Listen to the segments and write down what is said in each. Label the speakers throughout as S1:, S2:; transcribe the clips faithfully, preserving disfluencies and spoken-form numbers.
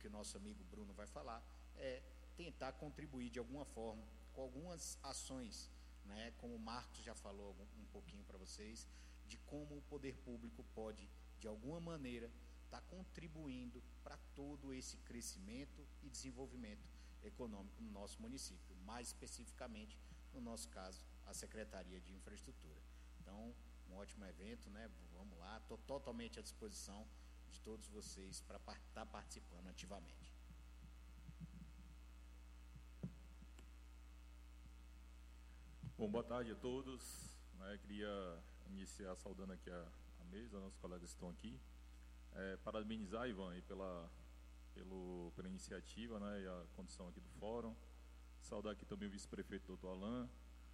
S1: que o nosso amigo Bruno vai falar, é tentar contribuir de alguma forma com algumas ações, né, como o Marcos já falou um pouquinho para vocês, de como o poder público pode, de alguma maneira, estar contribuindo para todo esse crescimento e desenvolvimento econômico no nosso município, mais especificamente, no nosso caso, a Secretaria de Infraestrutura. Então, um ótimo evento, né? Vamos lá, estou totalmente à disposição de todos vocês para estar participando ativamente.
S2: Bom, boa tarde a todos. Né, queria iniciar saudando aqui a, a mesa, nossos colegas estão aqui. É, parabenizar, Ivan, aí pela, pelo, pela iniciativa, né, e a condição aqui do fórum. Saudar aqui também o vice-prefeito, doutor Alain.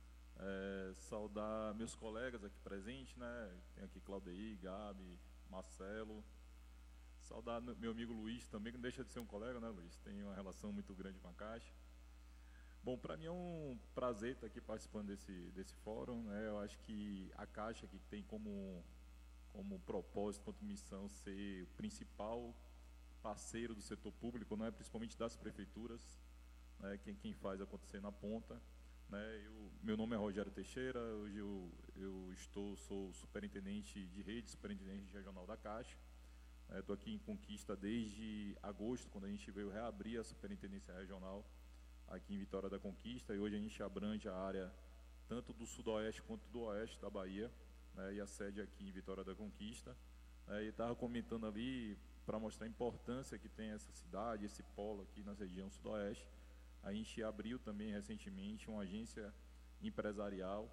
S2: É, saudar meus colegas aqui presentes, né? Tem aqui Claudeir, Gabi, Marcelo. Saudar meu amigo Luiz também, que não deixa de ser um colega, né, Luiz? Tem uma relação muito grande com a Caixa. Bom, para mim é um prazer estar aqui participando desse, desse fórum, né? Eu acho que a Caixa, que tem como, como propósito, como missão, ser o principal parceiro do setor público, né? Principalmente das prefeituras, né? quem, quem faz acontecer na ponta. Né? Eu, meu nome é Rogério Teixeira, hoje eu, eu estou, sou superintendente de rede, superintendente regional da Caixa. Estou aqui em Conquista desde agosto, quando a gente veio reabrir a superintendência regional aqui em Vitória da Conquista, e hoje a gente abrange a área tanto do sudoeste quanto do oeste da Bahia, né, e a sede aqui em Vitória da Conquista. É, e estava comentando ali, para mostrar a importância que tem essa cidade, esse polo aqui na região sudoeste, a gente abriu também recentemente uma agência empresarial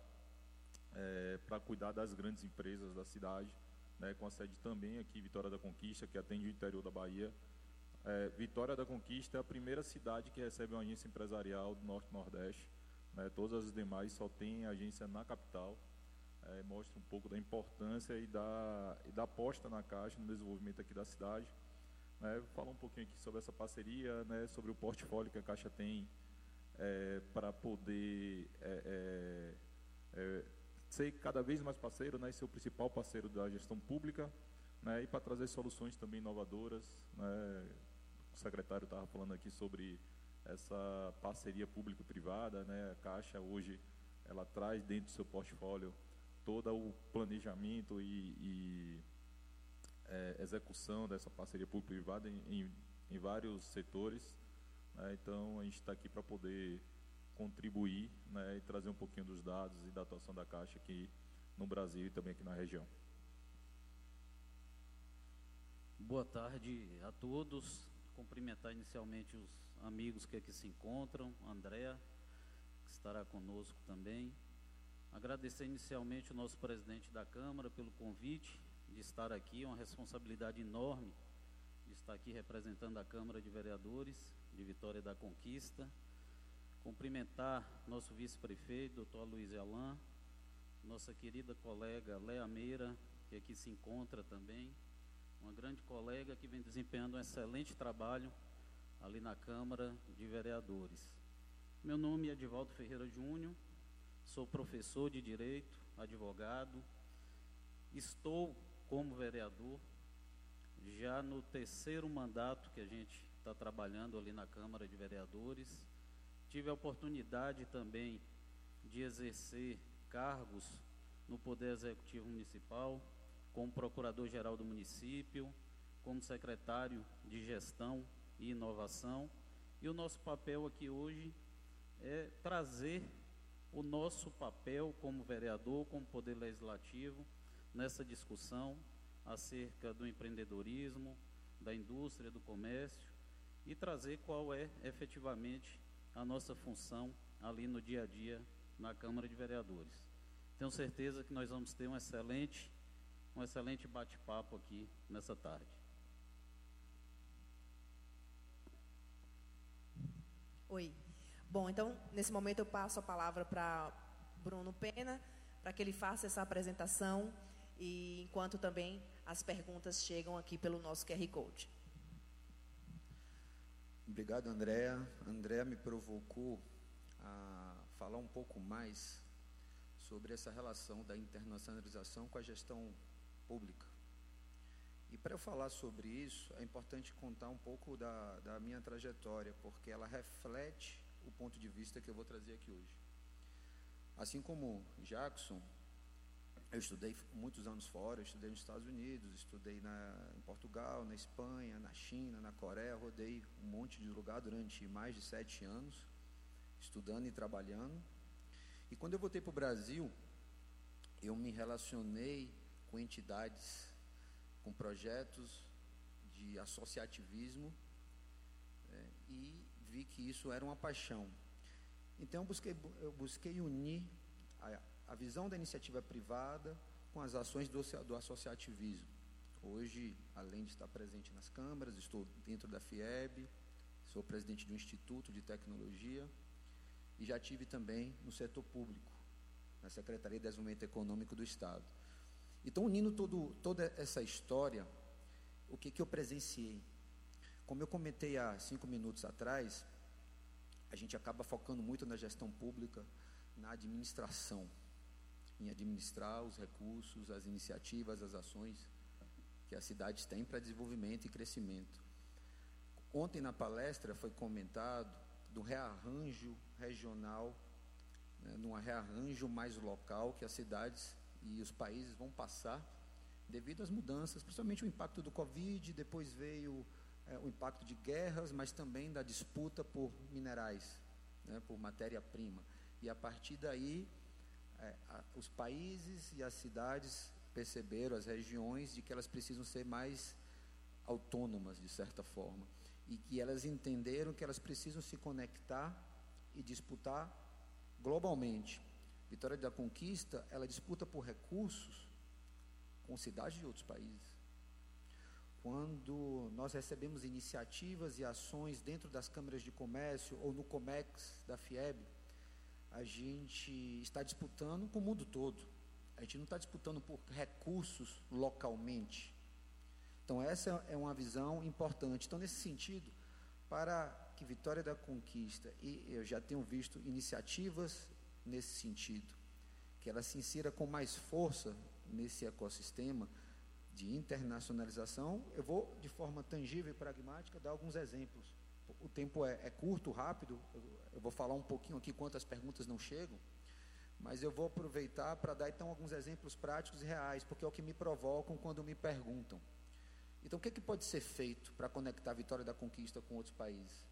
S2: é, para cuidar das grandes empresas da cidade, né, com a sede também aqui em Vitória da Conquista, que atende o interior da Bahia. É, Vitória da Conquista é a primeira cidade que recebe uma agência empresarial do Norte e Nordeste, né, todas as demais só têm agência na capital. É, mostra um pouco da importância e da, e da aposta na Caixa, no desenvolvimento aqui da cidade. É, vou falar um pouquinho aqui sobre essa parceria, né, sobre o portfólio que a Caixa tem é, para poder é, é, é, ser cada vez mais parceiro, né, ser o principal parceiro da gestão pública, né, e para trazer soluções também inovadoras. Né, o secretário estava falando aqui sobre essa parceria público-privada, né, a Caixa hoje ela traz dentro do seu portfólio todo o planejamento e, e é, execução dessa parceria público-privada em, em, em vários setores. Né, então a gente está aqui para poder contribuir, né, e trazer um pouquinho dos dados e da atuação da Caixa aqui no Brasil e também aqui na região.
S3: Boa tarde a todos. Cumprimentar inicialmente os amigos que aqui se encontram, Andréa, que estará conosco também. Agradecer inicialmente o nosso presidente da Câmara pelo convite de estar aqui, uma responsabilidade enorme de estar aqui representando a Câmara de Vereadores de Vitória da Conquista. Cumprimentar nosso vice-prefeito, doutor Luiz Alain, nossa querida colega Léa Meira, que aqui se encontra também, uma grande colega que vem desempenhando um excelente trabalho ali na Câmara de Vereadores. Meu nome é Edivaldo Ferreira Júnior, sou professor de Direito, advogado, estou como vereador já no terceiro mandato que a gente está trabalhando ali na Câmara de Vereadores. Tive a oportunidade também de exercer cargos no Poder Executivo Municipal, como procurador-geral do município, como secretário de Gestão e Inovação. E o nosso papel aqui hoje é trazer o nosso papel como vereador, como Poder Legislativo, nessa discussão acerca do empreendedorismo, da indústria, do comércio, e trazer qual é efetivamente a nossa função ali no dia a dia na Câmara de Vereadores. Tenho certeza que nós vamos ter um excelente um excelente bate-papo aqui nessa tarde.
S4: Oi. Bom, então, nesse momento eu passo a palavra para Bruno Pena, para que ele faça essa apresentação, e enquanto também as perguntas chegam aqui pelo nosso Q R Code.
S5: Obrigado, Andréa. Andréa me provocou a falar um pouco mais sobre essa relação da internacionalização com a gestão pública. E para eu falar sobre isso, é importante contar um pouco da, da minha trajetória, porque ela reflete o ponto de vista que eu vou trazer aqui hoje. Assim como Jackson, eu estudei muitos anos fora, eu estudei nos Estados Unidos, estudei na, em Portugal, na Espanha, na China, na Coreia, rodei um monte de lugar durante mais de sete anos, estudando e trabalhando. E quando eu voltei para o Brasil, eu me relacionei com entidades, com projetos de associativismo, é, e vi que isso era uma paixão. Então eu busquei, eu busquei unir a, a visão da iniciativa privada com as ações do, do associativismo. Hoje, além de estar presente nas câmaras, estou dentro da FIEB, sou presidente de um instituto de tecnologia e já tive também no setor público, na Secretaria de Desenvolvimento Econômico do Estado. Então, unindo todo, toda essa história, o que, que eu presenciei? Como eu comentei há cinco minutos atrás, a gente acaba focando muito na gestão pública, na administração, em administrar os recursos, as iniciativas, as ações que as cidades têm para desenvolvimento e crescimento. Ontem, na palestra, foi comentado do rearranjo regional, né, num rearranjo mais local que as cidades e os países vão passar devido às mudanças, principalmente o impacto do Covid, depois veio é, o impacto de guerras, mas também da disputa por minerais, né, por matéria-prima. E a partir daí, é, a, os países e as cidades perceberam, as regiões, de que elas precisam ser mais autônomas, de certa forma, e que elas entenderam que elas precisam se conectar e disputar globalmente. Vitória da Conquista, ela disputa por recursos com cidades de outros países. Quando nós recebemos iniciativas e ações dentro das câmaras de comércio ou no COMEX da FIEB, a gente está disputando com o mundo todo. A gente não está disputando por recursos localmente. Então, essa é uma visão importante. Então, nesse sentido, para que Vitória da Conquista, e eu já tenho visto iniciativas nesse sentido, que ela se insira com mais força nesse ecossistema de internacionalização, eu vou, de forma tangível e pragmática, dar alguns exemplos. O tempo é, é curto, rápido, eu, eu vou falar um pouquinho aqui quantas perguntas não chegam, mas eu vou aproveitar para dar, então, alguns exemplos práticos e reais, porque é o que me provocam quando me perguntam. Então, o que, é que pode ser feito para conectar a Vitória da Conquista com outros países?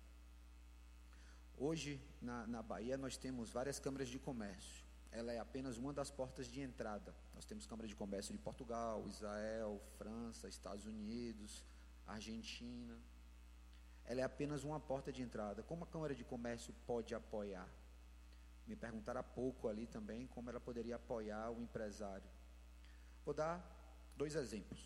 S5: Hoje, na, na Bahia, nós temos várias câmaras de comércio. Ela é apenas uma das portas de entrada. Nós temos câmara de comércio de Portugal, Israel, França, Estados Unidos, Argentina. Ela é apenas uma porta de entrada. Como a Câmara de Comércio pode apoiar? Me perguntaram há pouco ali também como ela poderia apoiar o empresário. Vou dar dois exemplos.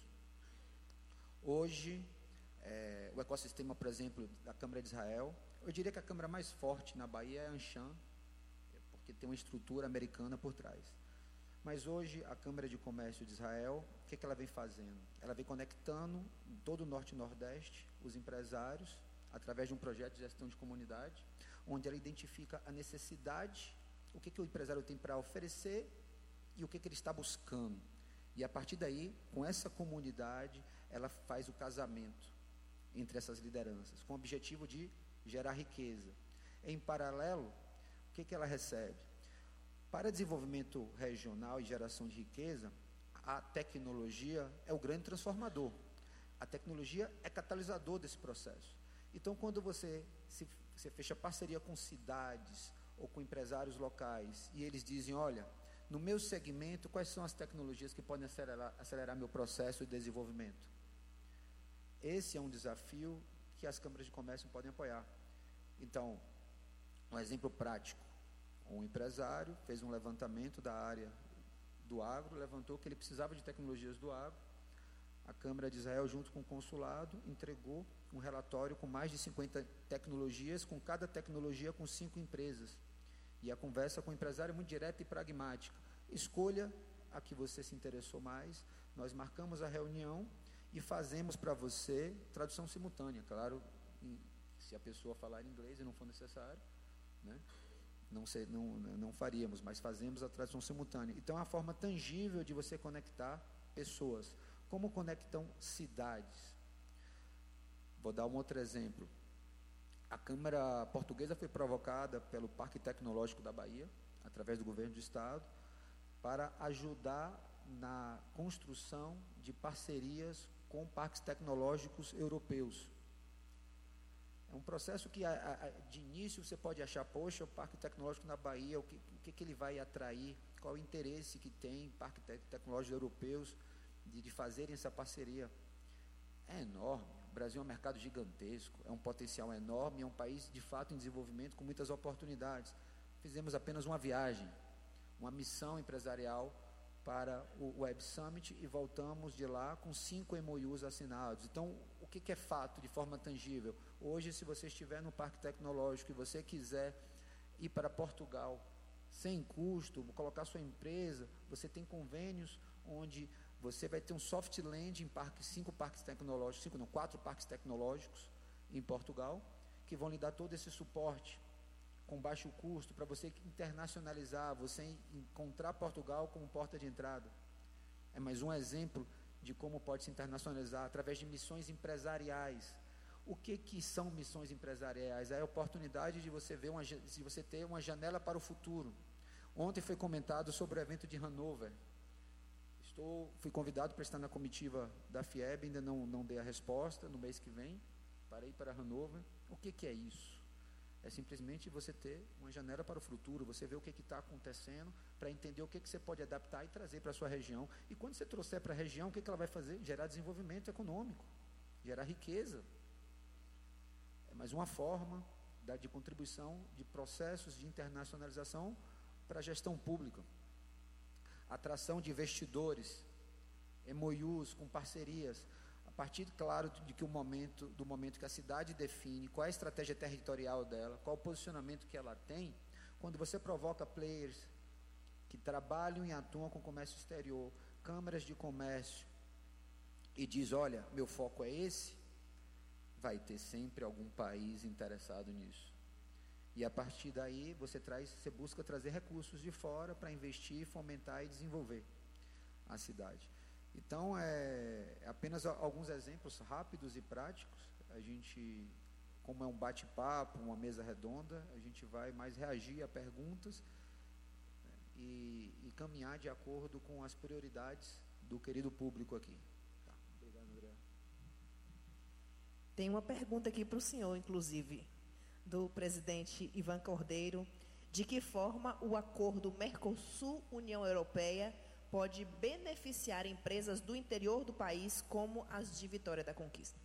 S5: Hoje, é, o ecossistema, por exemplo, da Câmara de Israel, eu diria que a câmara mais forte na Bahia é a Anshan, porque tem uma estrutura americana por trás. Mas hoje, a Câmara de Comércio de Israel, o que, que ela vem fazendo? Ela vem conectando em todo o Norte e Nordeste os empresários, através de um projeto de gestão de comunidade, onde ela identifica a necessidade, o que, que o empresário tem para oferecer e o que, que ele está buscando. E, a partir daí, com essa comunidade, ela faz o casamento entre essas lideranças, com o objetivo de gerar riqueza. Em paralelo, o que, que ela recebe? Para desenvolvimento regional e geração de riqueza, a tecnologia é o grande transformador. A tecnologia é catalisador desse processo. Então, quando você, se, você fecha parceria com cidades ou com empresários locais, e eles dizem, olha, no meu segmento, quais são as tecnologias que podem acelerar, acelerar meu processo de desenvolvimento? Esse é um desafio que as câmaras de comércio podem apoiar. Então, um exemplo prático, um empresário fez um levantamento da área do agro, levantou que ele precisava de tecnologias do agro, a Câmara de Israel, junto com o consulado, entregou um relatório com mais de cinquenta tecnologias, com cada tecnologia com cinco empresas, e a conversa com o empresário é muito direta e pragmática, escolha a que você se interessou mais, nós marcamos a reunião e fazemos para você tradução simultânea, claro, se a pessoa falar inglês e não for necessário, né? Não, sei, não, não faríamos, mas fazemos a tradução simultânea. Então, é uma forma tangível de você conectar pessoas. Como conectam cidades? Vou dar um outro exemplo. A Câmara Portuguesa foi provocada pelo Parque Tecnológico da Bahia, através do governo do Estado, para ajudar na construção de parcerias com parques tecnológicos europeus. É um processo que, a, a, de início, você pode achar, poxa, o Parque Tecnológico na Bahia, o que, o que, que ele vai atrair, qual o interesse que tem parques te, tecnológicos europeus de, de fazerem essa parceria. É enorme. O Brasil é um mercado gigantesco, é um potencial enorme, é um país, de fato, em desenvolvimento, com muitas oportunidades. Fizemos apenas uma viagem, uma missão empresarial para o Web Summit e voltamos de lá com cinco M O Us assinados. Então, o que, que é fato de forma tangível? Hoje, se você estiver no Parque Tecnológico e você quiser ir para Portugal sem custo, colocar sua empresa, você tem convênios onde você vai ter um soft land em parques, cinco parques tecnológicos, cinco não, quatro parques tecnológicos em Portugal, que vão lhe dar todo esse suporte com baixo custo, para você internacionalizar, você encontrar Portugal como porta de entrada. É mais um exemplo de como pode se internacionalizar através de missões empresariais. O que, que são missões empresariais? É a oportunidade de você ver uma, de você ter uma janela para o futuro. Ontem foi comentado sobre o evento de Hannover. Estou, fui convidado para estar na comitiva da FIEB, ainda não, não dei a resposta, no mês que vem, para ir para Hannover. O que, que é isso? É simplesmente você ter uma janela para o futuro, você ver o que está acontecendo, para entender o que, que você pode adaptar e trazer para a sua região. E quando você trouxer para a região, o que, que ela vai fazer? Gerar desenvolvimento econômico, gerar riqueza. É mais uma forma da, de contribuição de processos de internacionalização para a gestão pública. Atração de investidores, M O Us com parcerias, a partir, claro, de que o momento, do momento que a cidade define qual é a estratégia territorial dela, qual o posicionamento que ela tem, quando você provoca players que trabalham e atuam com comércio exterior, câmaras de comércio, e diz, olha, meu foco é esse, vai ter sempre algum país interessado nisso. E a partir daí você traz, você busca trazer recursos de fora para investir, fomentar e desenvolver a cidade. Então, é apenas alguns exemplos rápidos e práticos. A gente, como é um bate-papo, uma mesa redonda, a gente vai mais reagir a perguntas e, e caminhar de acordo com as prioridades do querido público aqui. Tá. Obrigado, André.
S4: Tem uma pergunta aqui para o senhor, inclusive, do presidente Ivan Cordeiro. De que forma o acordo Mercosul-União Europeia pode beneficiar empresas do interior do país, como as de Vitória da Conquista?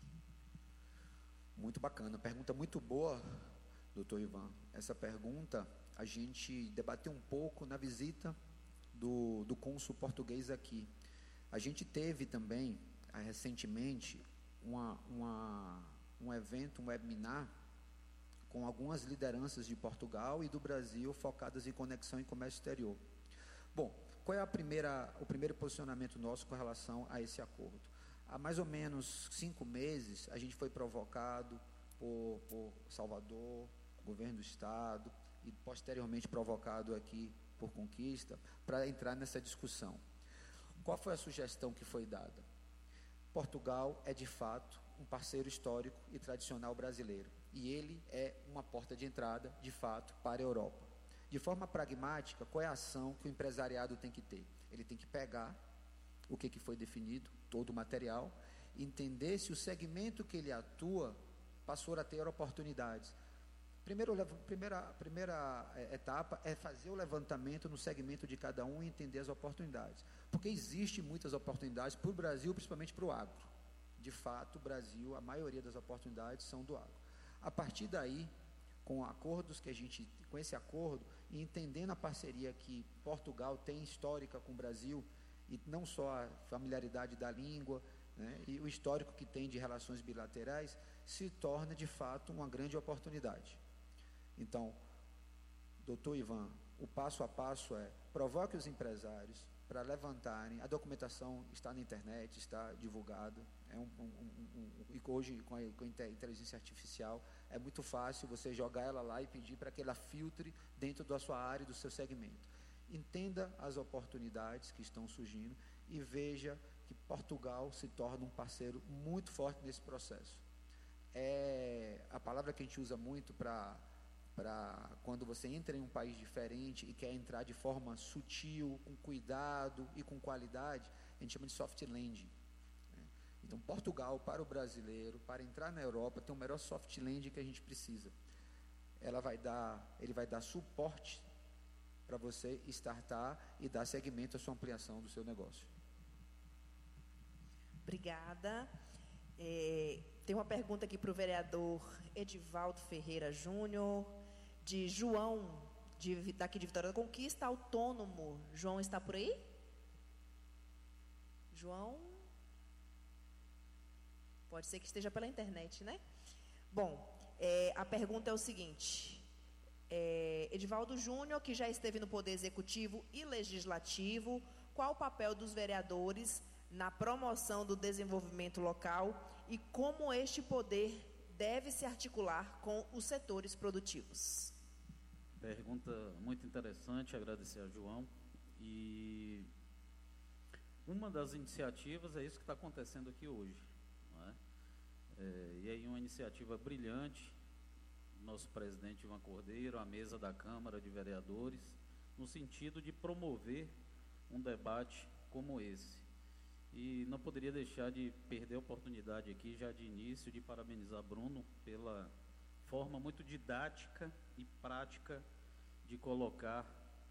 S5: Muito bacana, pergunta muito boa, doutor Ivan. Essa pergunta a gente debateu um pouco na visita do, do cônsul português aqui. A gente teve também, recentemente, uma, uma, um evento, um webinar, com algumas lideranças de Portugal e do Brasil focadas em conexão e comércio exterior. Bom, qual é a primeira, o primeiro posicionamento nosso com relação a esse acordo? Há mais ou menos cinco meses, a gente foi provocado por, por Salvador, governo do Estado, e posteriormente provocado aqui por Conquista, para entrar nessa discussão. Qual foi a sugestão que foi dada? Portugal é, de fato, um parceiro histórico e tradicional brasileiro, e ele é uma porta de entrada, de fato, para a Europa. De forma pragmática, qual é a ação que o empresariado tem que ter? Ele tem que pegar o que, que foi definido, todo o material, entender se o segmento que ele atua passou a ter oportunidades. Primeiro, primeira, primeira etapa é fazer o levantamento no segmento de cada um e entender as oportunidades. Porque existem muitas oportunidades para o Brasil, principalmente para o agro. De fato, o Brasil, a maioria das oportunidades são do agro. A partir daí, com acordos que a gente, com esse acordo, e entendendo a parceria que Portugal tem histórica com o Brasil, e não só a familiaridade da língua, né, e o histórico que tem de relações bilaterais, se torna de fato uma grande oportunidade. Então, doutor Ivan, o passo a passo é, provoque os empresários para levantarem, a documentação está na internet, está divulgada, é um, um, um, um, e hoje com a, com a inteligência artificial é muito fácil você jogar ela lá e pedir para que ela filtre dentro da sua área, do seu segmento. Entenda as oportunidades que estão surgindo e veja que Portugal se torna um parceiro muito forte nesse processo. É a palavra que a gente usa muito para para quando você entra em um país diferente e quer entrar de forma sutil, com cuidado e com qualidade, a gente chama de soft landing. Né? Então, Portugal, para o brasileiro, para entrar na Europa, tem o melhor soft landing que a gente precisa. Ela vai dar, ele vai dar suporte para você startar e dar seguimento à sua ampliação do seu negócio.
S4: Obrigada. É, tem uma pergunta aqui para o vereador Edivaldo Ferreira Júnior, de João, de, daqui de Vitória da Conquista, autônomo. João está por aí? João? Pode ser que esteja pela internet, né? Bom, é, a pergunta é o seguinte. É, Edivaldo Júnior, que já esteve no Poder Executivo e Legislativo, qual o papel dos vereadores na promoção do desenvolvimento local e como este poder deve se articular com os setores produtivos?
S3: Pergunta muito interessante, agradecer a João. E uma das iniciativas é isso que está acontecendo aqui hoje. Não é? É, e aí uma iniciativa brilhante, nosso presidente Ivan Cordeiro, a mesa da Câmara de Vereadores, no sentido de promover um debate como esse. E não poderia deixar de perder a oportunidade aqui, já de início, de parabenizar Bruno pela forma muito didática e prática de colocar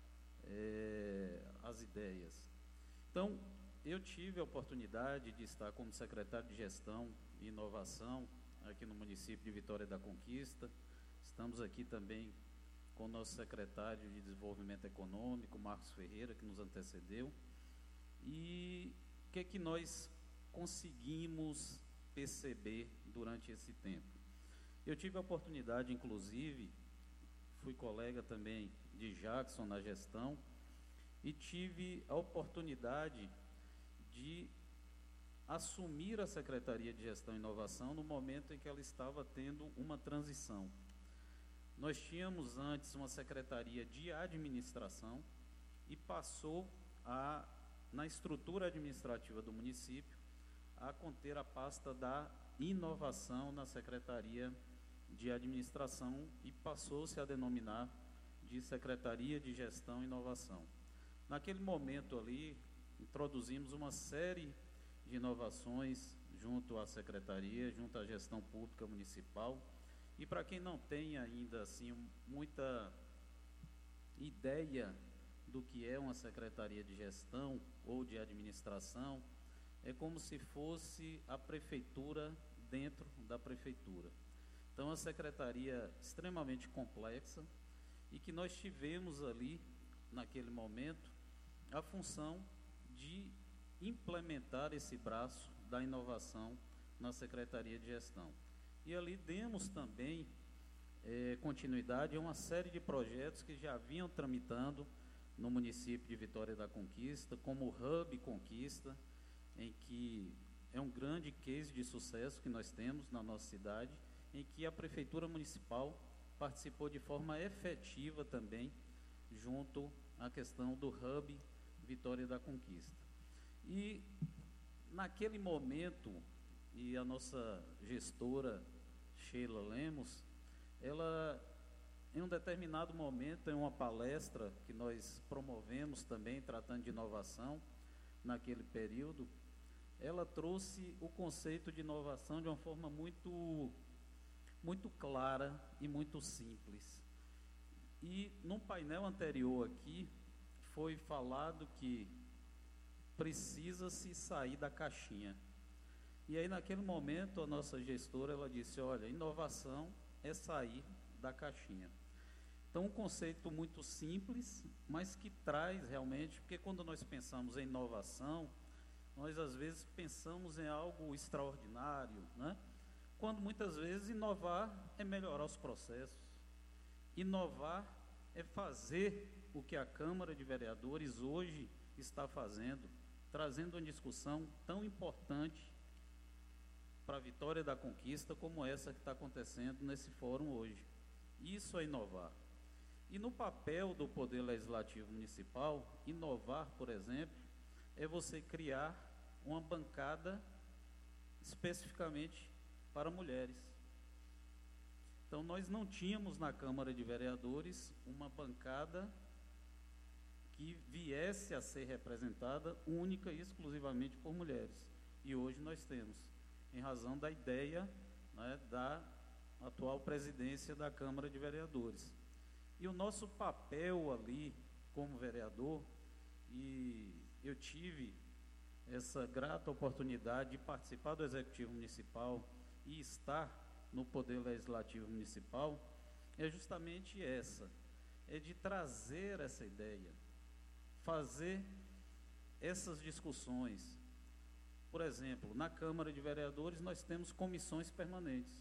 S3: é, as ideias. Então, eu tive a oportunidade de estar como secretário de Gestão e Inovação aqui no município de Vitória da Conquista. Estamos aqui também com o nosso secretário de Desenvolvimento Econômico, Marcos Ferreira, que nos antecedeu. E o que é que nós conseguimos perceber durante esse tempo? Eu tive a oportunidade, inclusive, fui colega também de Jackson na gestão, e tive a oportunidade de assumir a Secretaria de Gestão e Inovação no momento em que ela estava tendo uma transição. Nós tínhamos antes uma Secretaria de Administração e passou a, na estrutura administrativa do município, a conter a pasta da inovação na Secretaria de Administração e passou-se a denominar de Secretaria de Gestão e Inovação. Naquele momento ali, introduzimos uma série de inovações junto à Secretaria, junto à Gestão Pública Municipal. E para quem não tem ainda assim muita ideia do que é uma Secretaria de Gestão ou de Administração, é como se fosse a Prefeitura dentro da Prefeitura. Então, é uma secretaria extremamente complexa e que nós tivemos ali, naquele momento, a função de implementar esse braço da inovação na Secretaria de Gestão. E ali demos também é, continuidade a uma série de projetos que já vinham tramitando no município de Vitória da Conquista, como o Hub Conquista, em que é um grande case de sucesso que nós temos na nossa cidade, em que a Prefeitura Municipal participou de forma efetiva também, junto à questão do Hub Vitória da Conquista. E, naquele momento, e a nossa gestora, Sheila Lemos, ela, em um determinado momento, em uma palestra que nós promovemos também, tratando de inovação, naquele período, ela trouxe o conceito de inovação de uma forma muito, muito clara e muito simples. E, num painel anterior aqui, foi falado que precisa-se sair da caixinha. E aí, naquele momento, a nossa gestora, ela disse, olha, inovação é sair da caixinha. Então, um conceito muito simples, mas que traz realmente, porque quando nós pensamos em inovação, nós às vezes pensamos em algo extraordinário, né? Quando muitas vezes inovar é melhorar os processos. Inovar é fazer o que a Câmara de Vereadores hoje está fazendo, trazendo uma discussão tão importante para a Vitória da Conquista como essa que está acontecendo nesse fórum hoje. Isso é inovar. E no papel do Poder Legislativo Municipal, inovar, por exemplo, é você criar uma bancada especificamente para mulheres. Então, nós não tínhamos na Câmara de Vereadores uma bancada que viesse a ser representada única e exclusivamente por mulheres. E hoje nós temos, em razão da ideia, né, da atual presidência da Câmara de Vereadores. E o nosso papel ali, como vereador, e eu tive essa grata oportunidade de participar do Executivo Municipal e estar no Poder Legislativo Municipal, é justamente essa, é de trazer essa ideia, fazer essas discussões. Por exemplo, na Câmara de Vereadores nós temos comissões permanentes,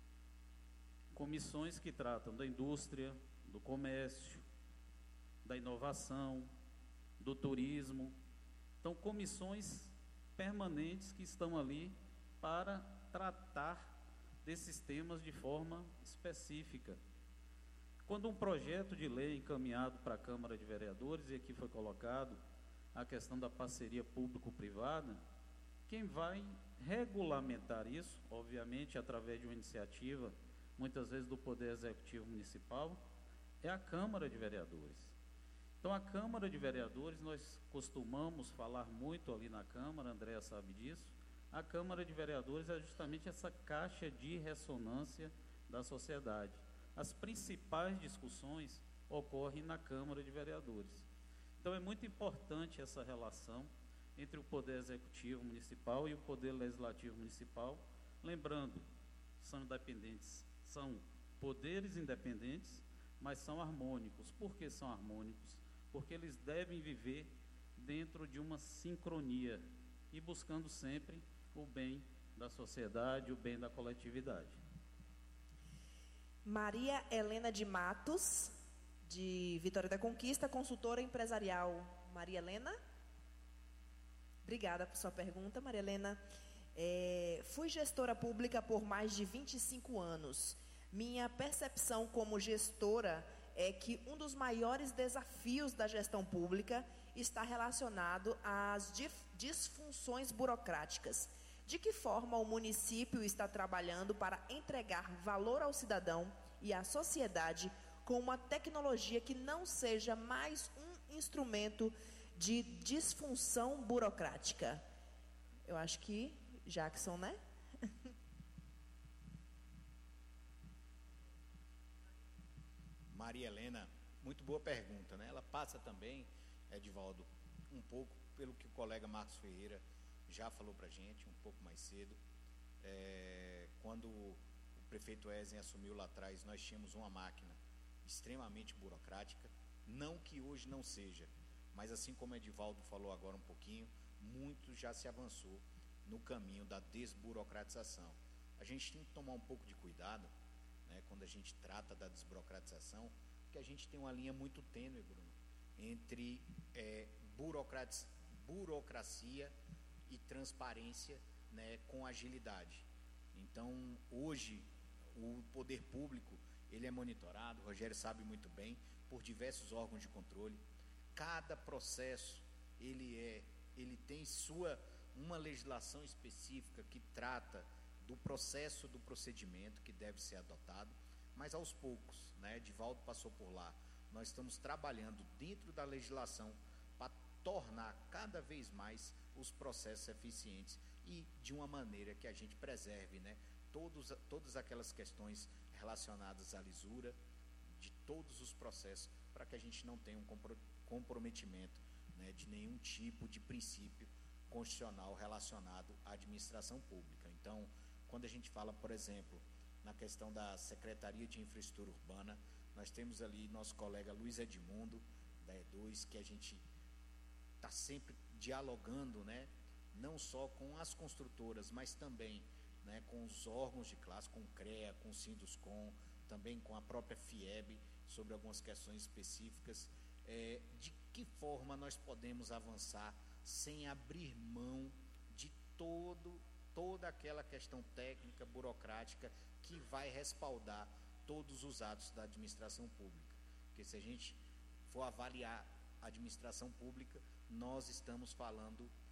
S3: comissões que tratam da indústria, do comércio, da inovação, do turismo. Então, comissões permanentes que estão ali para tratar desses temas de forma específica. Quando um projeto de lei encaminhado para a Câmara de Vereadores, e aqui foi colocado a questão da parceria público-privada, quem vai regulamentar isso, obviamente através de uma iniciativa, muitas vezes do Poder Executivo Municipal, é a Câmara de Vereadores. Então, a Câmara de Vereadores, nós costumamos falar muito ali na Câmara, a Andréa sabe disso, a Câmara de Vereadores é justamente essa caixa de ressonância da sociedade. As principais discussões ocorrem na Câmara de Vereadores. Então, é muito importante essa relação entre o Poder Executivo Municipal e o Poder Legislativo Municipal, lembrando, são independentes, são poderes independentes, mas são harmônicos. Por que são harmônicos? Porque eles devem viver dentro de uma sincronia e buscando sempre o bem da sociedade, o bem da coletividade.
S4: Maria Helena de Matos, de Vitória da Conquista, consultora empresarial. Maria Helena? Obrigada por sua pergunta, Maria Helena. É, fui gestora pública por mais de vinte e cinco anos. Minha percepção como gestora é que um dos maiores desafios da gestão pública está relacionado às disfunções burocráticas. De que forma o município está trabalhando para entregar valor ao cidadão e à sociedade com uma tecnologia que não seja mais um instrumento de disfunção burocrática? Eu acho que Jackson, né?
S1: Maria Helena, muito boa pergunta, né? Ela passa também, Edivaldo, um pouco pelo que o colega Marcos Ferreira já falou para a gente, um pouco mais cedo. É, quando o prefeito Ezen assumiu lá atrás, nós tínhamos uma máquina extremamente burocrática, não que hoje não seja, mas assim como o Edivaldo falou agora um pouquinho, muito já se avançou no caminho da desburocratização. A gente tem que tomar um pouco de cuidado, né, quando a gente trata da desburocratização, porque a gente tem uma linha muito tênue, Bruno, entre é, burocracia e transparência, né, com agilidade. Então, hoje, o poder público, ele é monitorado, o Rogério sabe muito bem, por diversos órgãos de controle. Cada processo, ele, é, ele tem sua, uma legislação específica que trata do processo, do procedimento que deve ser adotado, mas aos poucos, né, Edivaldo passou por lá, nós estamos trabalhando dentro da legislação para tornar cada vez mais os processos eficientes e de uma maneira que a gente preserve, né, todos, todas aquelas questões relacionadas à lisura de todos os processos, para que a gente não tenha um comprometimento, né, de nenhum tipo de princípio constitucional relacionado à administração pública. Então, quando a gente fala, por exemplo, na questão da Secretaria de Infraestrutura Urbana, nós temos ali nosso colega Luiz Edmundo, da E dois, que a gente está sempre dialogando, né, não só com as construtoras, mas também, né, com os órgãos de classe, com o CREA, com o Sinduscom, também com a própria FIEB, sobre algumas questões específicas, é, de que forma nós podemos avançar sem abrir mão de todo, toda aquela questão técnica, burocrática, que vai respaldar todos os atos da administração pública. Porque se a gente for avaliar a administração pública, nós estamos falando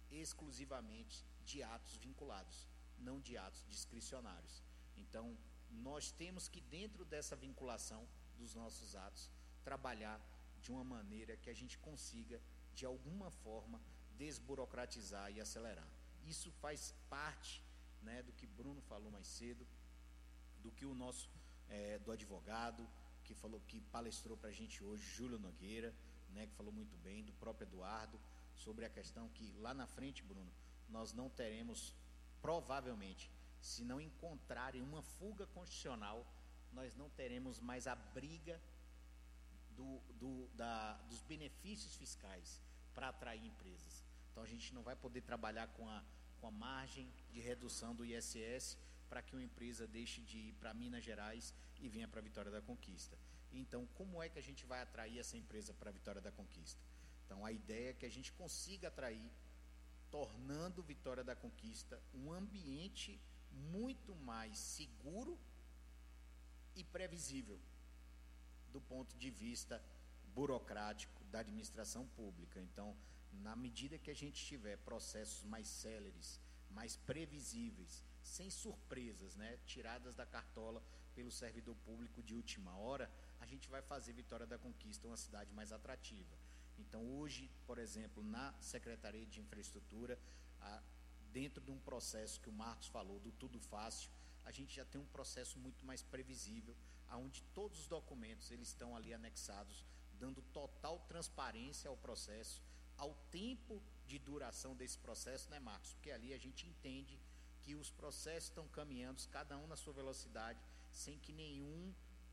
S1: exclusivamente de atos vinculados, não de atos discricionários. Então, nós temos que, dentro dessa vinculação dos nossos atos, trabalhar de uma maneira que a gente consiga, de alguma forma, desburocratizar e acelerar. Isso faz parte, né, do que Bruno falou mais cedo, do que o nosso, é, do advogado, que falou, que palestrou para a gente hoje, Júlio Nogueira, né, que falou muito bem, do próprio Eduardo, sobre a questão que lá na frente, Bruno, nós não teremos, provavelmente, se não encontrarem uma fuga constitucional, nós não teremos mais a briga do, do, da, dos benefícios fiscais para atrair empresas. Então, a gente não vai poder trabalhar com a, com a margem de redução do I S S para que uma empresa deixe de ir para Minas Gerais e venha para a Vitória da Conquista. Então, como é que a gente vai atrair essa empresa para a Vitória da Conquista? Então, a ideia é que a gente consiga atrair, tornando Vitória da Conquista um ambiente muito mais seguro e previsível do ponto de vista burocrático da administração pública. Então, na medida que a gente tiver processos mais céleres, mais previsíveis, sem surpresas, né, tiradas da cartola pelo servidor público de última hora, a gente vai fazer Vitória da Conquista uma cidade mais atrativa. Então, hoje, por exemplo, na Secretaria de Infraestrutura, a, dentro de um processo que o Marcos falou, do Tudo Fácil, a gente já tem um processo muito mais previsível, onde todos os documentos eles estão ali anexados, dando total transparência ao processo, ao tempo de duração desse processo, né, Marcos? Porque ali a gente entende que os processos estão caminhando, cada um na sua velocidade, sem que nenhum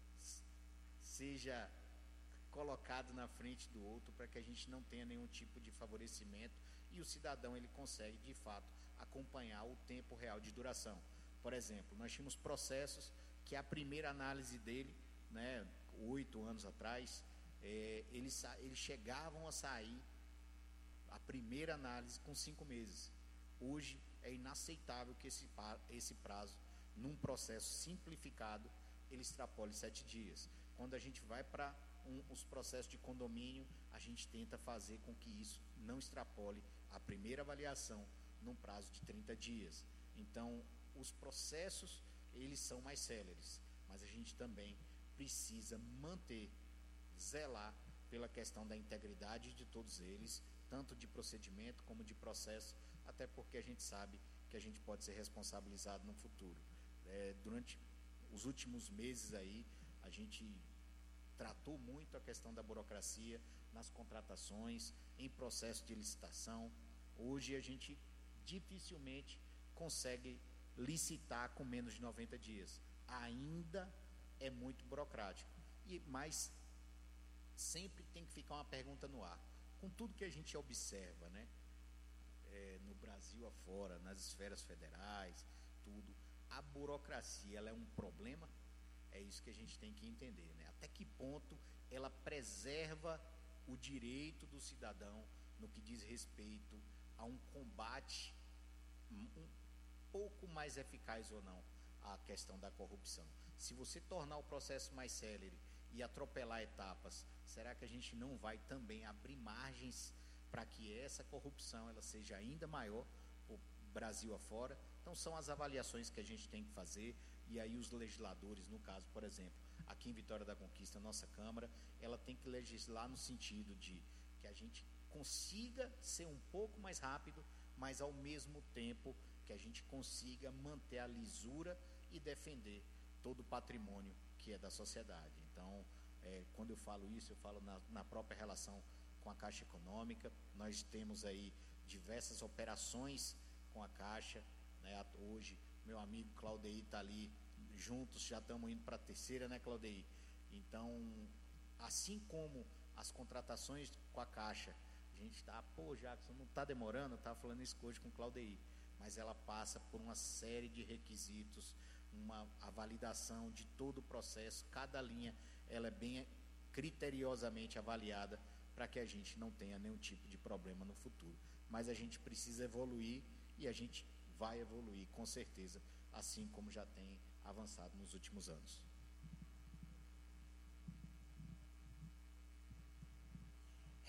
S1: seja colocado na frente do outro, para que a gente não tenha nenhum tipo de favorecimento e o cidadão ele consegue, de fato, acompanhar o tempo real de duração. Por exemplo, nós tínhamos processos que a primeira análise dele, né, oito anos atrás, é, eles, eles chegavam a sair, a primeira análise, com cinco meses. Hoje é inaceitável que esse, esse prazo, num processo simplificado, ele extrapole sete dias. Quando a gente vai para um, os processos de condomínio, a gente tenta fazer com que isso não extrapole a primeira avaliação num prazo de trinta dias. Então, os processos, eles são mais céleres, mas a gente também precisa manter, zelar pela questão da integridade de todos eles, tanto de procedimento como de processo, até porque a gente sabe que a gente pode ser responsabilizado no futuro. É, durante os últimos meses aí, a gente tratou muito a questão da burocracia nas contratações, em processo de licitação. Hoje a gente dificilmente consegue licitar com menos de noventa dias. Ainda é muito burocrático. E, mas sempre tem que ficar uma pergunta no ar. Com tudo que a gente observa, né, é, no Brasil afora, nas esferas federais, tudo, a burocracia ela é um problema? É isso que a gente tem que entender, né? Até que ponto ela preserva o direito do cidadão no que diz respeito a um combate um pouco mais eficaz ou não à questão da corrupção. Se você tornar o processo mais célere e atropelar etapas, será que a gente não vai também abrir margens para que essa corrupção ela seja ainda maior o Brasil afora? Então são as avaliações que a gente tem que fazer, e aí os legisladores, no caso, por exemplo, aqui em Vitória da Conquista, a nossa Câmara, ela tem que legislar no sentido de que a gente consiga ser um pouco mais rápido, mas ao mesmo tempo que a gente consiga manter a lisura e defender todo o patrimônio que é da sociedade. Então, é, quando eu falo isso, eu falo na, na própria relação com a Caixa Econômica. Nós temos aí diversas operações com a Caixa, né? Hoje, meu amigo Claudeir está ali, juntos já estamos indo para a terceira, né, Claudeir? Então, assim como as contratações com a Caixa, a gente está, pô, Jackson, não está demorando, eu estava falando isso hoje com o Claudeir, mas ela passa por uma série de requisitos, uma, a validação de todo o processo, cada linha ela é bem criteriosamente avaliada para que a gente não tenha nenhum tipo de problema no futuro. Mas a gente precisa evoluir e a gente vai evoluir com certeza, assim como já tem avançado nos últimos anos.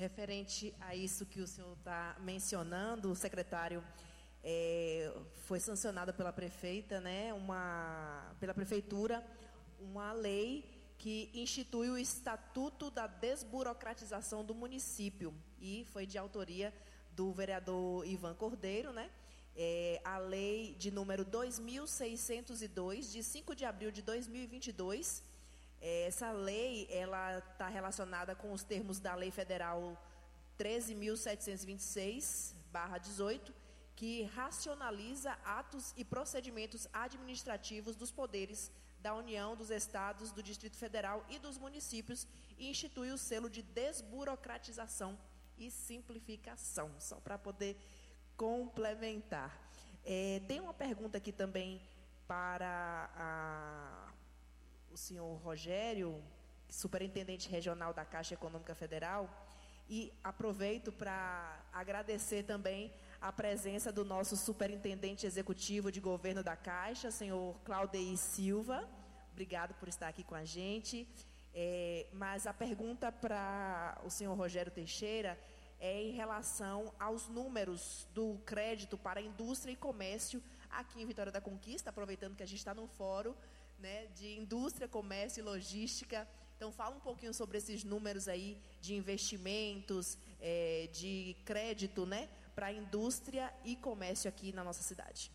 S4: Referente a isso que o senhor está mencionando, o secretário, é, foi sancionada pela prefeita, né, uma, pela prefeitura, uma lei que institui o Estatuto da Desburocratização do Município, e foi de autoria do vereador Ivan Cordeiro, né? É, a lei de número dois mil seiscentos e dois, de cinco de abril de dois mil e vinte e dois. É, essa lei, ela está relacionada com os termos da Lei Federal treze mil setecentos e vinte e seis, barra dezoito, que racionaliza atos e procedimentos administrativos dos poderes da União, dos Estados, do Distrito Federal e dos municípios, e institui o selo de desburocratização e simplificação, só para poder complementar. É, tem uma pergunta aqui também para a, o senhor Rogério, superintendente regional da Caixa Econômica Federal, e aproveito para agradecer também a presença do nosso superintendente executivo de governo da Caixa, senhor Claudeir Silva. Obrigado por estar aqui com a gente. É, mas a pergunta para o senhor Rogério Teixeira é em relação aos números do crédito para indústria e comércio aqui em Vitória da Conquista, aproveitando que a gente está no fórum, né, de indústria, comércio e logística. Então, fala um pouquinho sobre esses números aí de investimentos, é, de crédito, né, para indústria e comércio aqui na nossa cidade.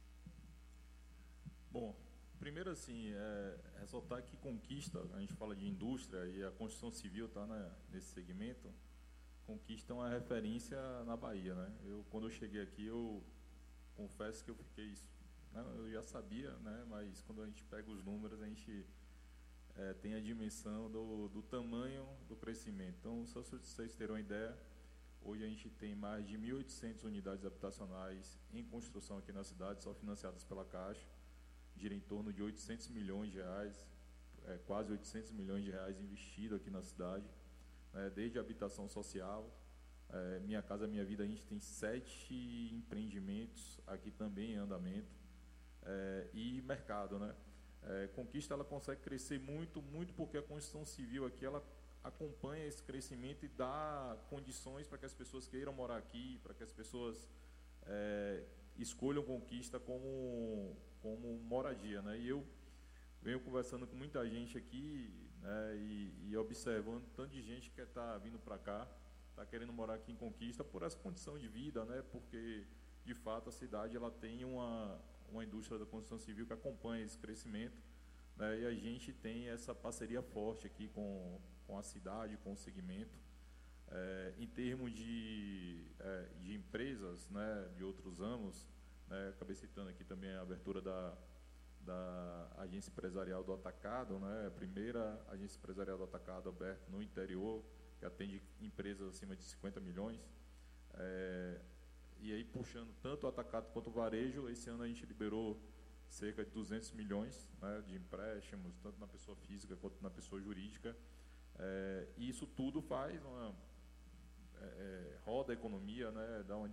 S2: Bom, primeiro assim, é, ressaltar que Conquista, a gente fala de indústria e a construção civil está nesse segmento. Conquista é uma referência na Bahia, né? Eu, quando eu cheguei aqui, eu confesso que eu fiquei, né, eu já sabia, né, mas quando a gente pega os números, a gente é, tem a dimensão do, do tamanho do crescimento. Então, só se vocês terem uma ideia, hoje a gente tem mais de mil e oitocentas unidades habitacionais em construção aqui na cidade, só financiadas pela Caixa, gira em torno de oitocentos milhões de reais, é, quase oitocentos milhões de reais investido aqui na cidade, né, desde a habitação social, é, Minha Casa Minha Vida, a gente tem sete empreendimentos aqui também em andamento, é, e mercado, né? É, Conquista, ela consegue crescer muito, muito porque a construção civil aqui, ela acompanha esse crescimento e dá condições para que as pessoas queiram morar aqui, para que as pessoas é, escolham Conquista como, como moradia, né? E eu venho conversando com muita gente aqui, né, e, e observando tanto de gente que está vindo para cá, está querendo morar aqui em Conquista por essa condição de vida, né? Porque, de fato, a cidade ela tem uma, uma indústria da construção civil que acompanha esse crescimento, né, e a gente tem essa parceria forte aqui com, com a cidade, com o segmento. É, em termos de, é, de empresas, né, de outros ramos, né, acabei citando aqui também a abertura da, da agência empresarial do Atacado, né, a primeira agência empresarial do Atacado aberta no interior, que atende empresas acima de cinquenta milhões. É, e aí, puxando tanto o Atacado quanto o varejo, esse ano a gente liberou cerca de duzentos milhões, né, de empréstimos, tanto na pessoa física quanto na pessoa jurídica. É, e isso tudo faz uma é, é, roda a economia, né, dá uma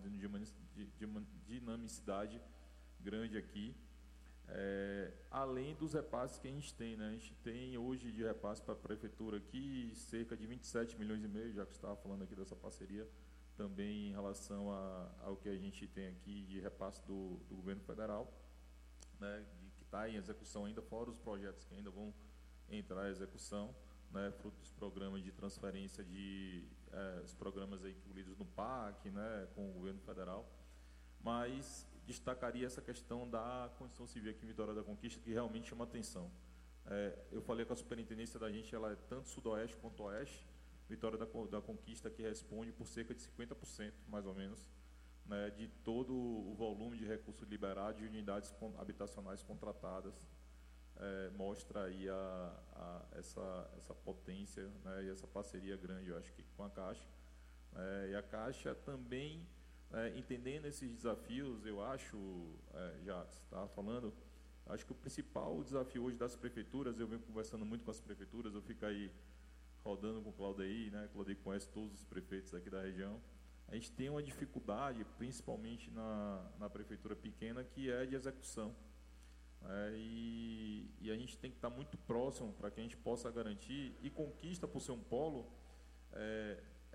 S2: dinamicidade grande aqui, é, além dos repasses que a gente tem, né? A gente tem hoje de repasse para a prefeitura aqui cerca de vinte e sete milhões e meio, já que você estava falando aqui dessa parceria, também em relação a, ao que a gente tem aqui de repasse do, do governo federal, né, de, que está em execução ainda, fora os projetos que ainda vão entrar em execução, né, fruto dos programas de transferência de é, os programas aí incluídos no P A C, né, com o governo federal, mas destacaria essa questão da construção civil aqui em Vitória da Conquista, que realmente chama atenção. É, eu falei que a superintendência da gente ela é tanto sudoeste quanto oeste. Vitória da, da Conquista que responde por cerca de cinquenta por cento, mais ou menos, né, de todo o volume de recursos liberados e unidades habitacionais contratadas. É, mostra aí a, a, essa, essa potência, né, e essa parceria grande, eu acho que com a Caixa. É, e a Caixa também, é, entendendo esses desafios, eu acho, é, já você estava falando, acho que o principal desafio hoje das prefeituras, eu venho conversando muito com as prefeituras, eu fico aí rodando com o Claudeir, né, Claudeir conhece todos os prefeitos aqui da região, a gente tem uma dificuldade, principalmente na, na prefeitura pequena, que é de execução. É, e, e a gente tem que estar muito próximo para que a gente possa garantir, e Conquista, por ser um polo, é,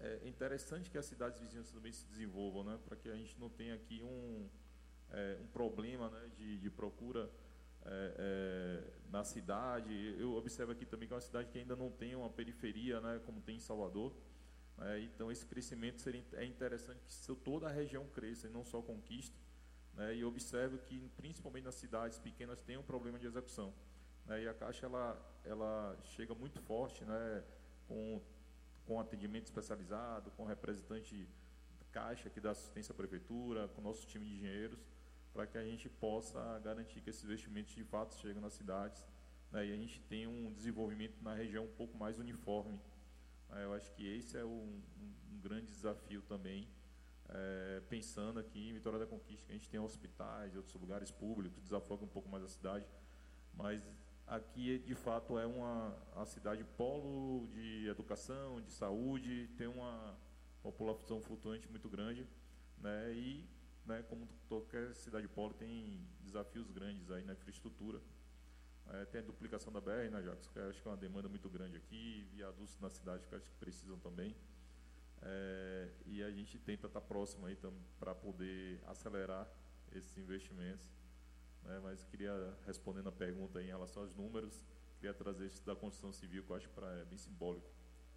S2: é interessante que as cidades vizinhas também se desenvolvam, né, para que a gente não tenha aqui um, é, um problema, né, de, de procura é, é, na cidade. Eu observo aqui também que é uma cidade que ainda não tem uma periferia, né, como tem em Salvador. É, então, esse crescimento seria, é interessante que toda a região cresça, e não só Conquista. Né, e observo que, principalmente nas cidades pequenas, tem um problema de execução. Né, e a Caixa ela, ela chega muito forte, né, com, com atendimento especializado, com representante da Caixa, que dá assistência à Prefeitura, com o nosso time de engenheiros, para que a gente possa garantir que esses investimentos de fato cheguem nas cidades, né, e a gente tenha um desenvolvimento na região um pouco mais uniforme. Eu acho que esse é um, um, um grande desafio também, é, pensando aqui em Vitória da Conquista, que a gente tem hospitais e outros lugares públicos, desafoga um pouco mais a cidade, mas aqui, de fato, é uma a cidade polo de educação, de saúde, tem uma população flutuante muito grande, né, e, né, como qualquer cidade polo, tem desafios grandes aí na infraestrutura. É, tem a duplicação da B R, né, Jacques, que eu acho que é uma demanda muito grande aqui, viadutos na cidade que eu acho que precisam também. É, e a gente tenta estar próximo aí para poder acelerar esses investimentos. Né, mas queria, respondendo a pergunta aí em relação aos números, queria trazer isso da construção civil, que eu acho que é bem simbólico.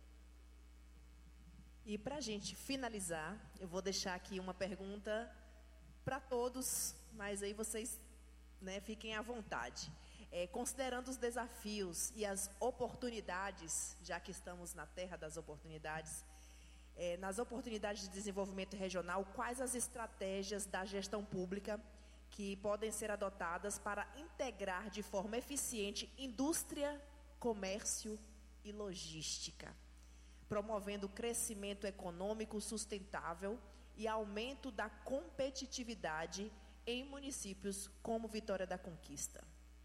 S4: E para a gente finalizar, eu vou deixar aqui uma pergunta para todos, mas aí vocês, né, fiquem à vontade. É, considerando os desafios e as oportunidades, já que estamos na terra das oportunidades, é, nas oportunidades de desenvolvimento regional, quais as estratégias da gestão pública que podem ser adotadas para integrar de forma eficiente indústria, comércio e logística, promovendo crescimento econômico sustentável e aumento da competitividade em municípios como Vitória da Conquista?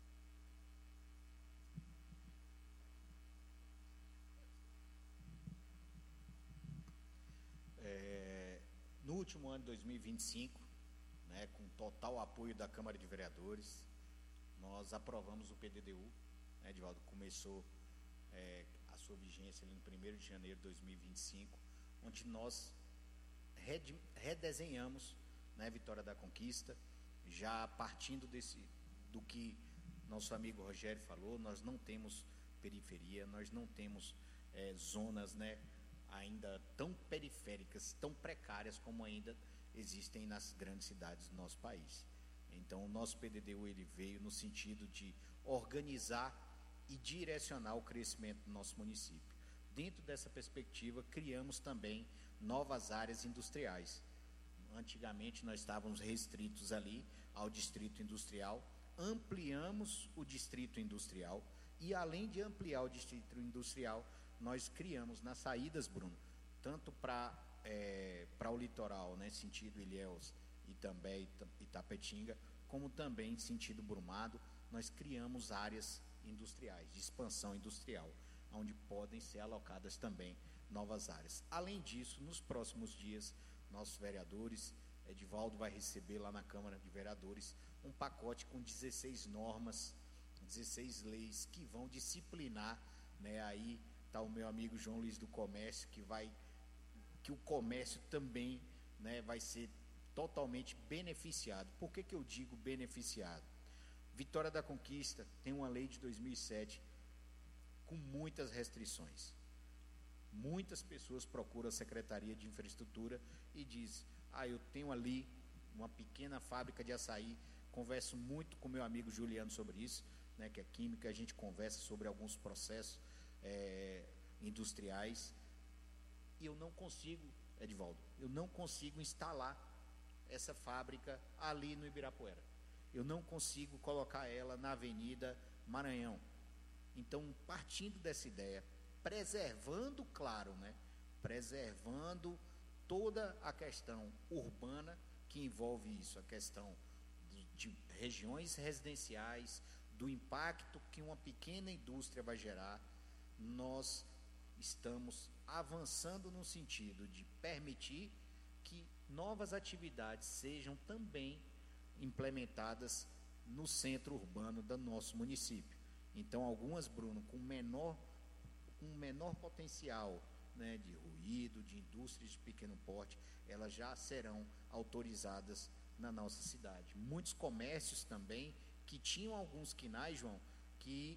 S1: No último ano de dois mil e vinte e cinco, né, com total apoio da Câmara de Vereadores, nós aprovamos o P D D U, né, Edivaldo, começou é, a sua vigência ali no primeiro de janeiro de dois mil e vinte e cinco, onde nós red, redesenhamos, né, Vitória da Conquista, já partindo desse, do que nosso amigo Rogério falou. Nós não temos periferia, nós não temos é, zonas, né, ainda tão periféricas, tão precárias como ainda existem nas grandes cidades do nosso país. Então, o nosso P D D U ele veio no sentido de organizar e direcionar o crescimento do nosso município. Dentro dessa perspectiva, criamos também novas áreas industriais. Antigamente, nós estávamos restritos ali ao distrito industrial, ampliamos o distrito industrial e, além de ampliar o distrito industrial, nós criamos nas saídas, Bruno, tanto para é, para o litoral, né, sentido Ilhéus, Itambé, Itapetinga, como também sentido Brumado, nós criamos áreas industriais, de expansão industrial, onde podem ser alocadas também novas áreas. Além disso, nos próximos dias, nossos vereadores, Edivaldo vai receber lá na Câmara de Vereadores um pacote com dezesseis normas, dezesseis leis que vão disciplinar, né, aí está o meu amigo João Luiz do Comércio, que vai, que o comércio também, né, vai ser totalmente beneficiado. Por que que eu digo beneficiado? Vitória da Conquista tem uma lei de dois mil e sete com muitas restrições. Muitas pessoas procuram a Secretaria de Infraestrutura e dizem: ah, eu tenho ali uma pequena fábrica de açaí. Converso muito com meu amigo Juliano sobre isso, né, que é química, a gente conversa sobre alguns processos É, industriais, e eu não consigo, Edivaldo, eu não consigo instalar essa fábrica ali no Ibirapuera, eu não consigo colocar ela na Avenida Maranhão. Então, partindo dessa ideia, preservando, claro, né, preservando toda a questão urbana que envolve isso, a questão de regiões residenciais, do impacto que uma pequena indústria vai gerar, nós estamos avançando no sentido de permitir que novas atividades sejam também implementadas no centro urbano do nosso município. Então, algumas, Bruno, com menor, com menor potencial né, de ruído, de indústrias de pequeno porte, elas já serão autorizadas na nossa cidade. Muitos comércios também que tinham alguns quinais, João, que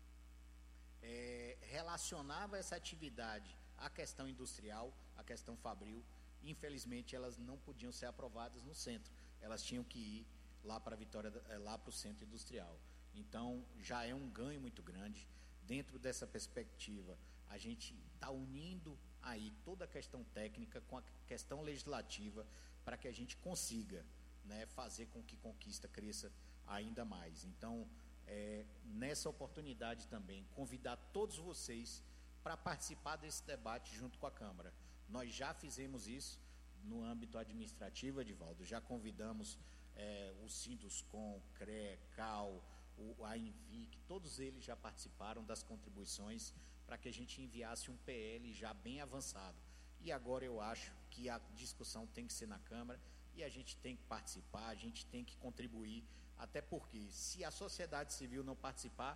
S1: é, relacionava essa atividade à questão industrial, à questão fabril. Infelizmente, elas não podiam ser aprovadas no centro, elas tinham que ir lá para Vitória, lá para o centro industrial. Então, já é um ganho muito grande. Dentro dessa perspectiva, a gente está unindo aí toda a questão técnica com a questão legislativa para que a gente consiga, né, fazer com que Conquista cresça ainda mais. Então, é, nessa oportunidade também, convidar todos vocês para participar desse debate junto com a Câmara. Nós já fizemos isso no âmbito administrativo, Edivaldo, já convidamos é, o Sinduscom, C R E, CAL, o, a INVIC, todos eles já participaram das contribuições para que a gente enviasse um P L já bem avançado. E agora eu acho que a discussão tem que ser na Câmara e a gente tem que participar, a gente tem que contribuir, até porque se a sociedade civil não participar,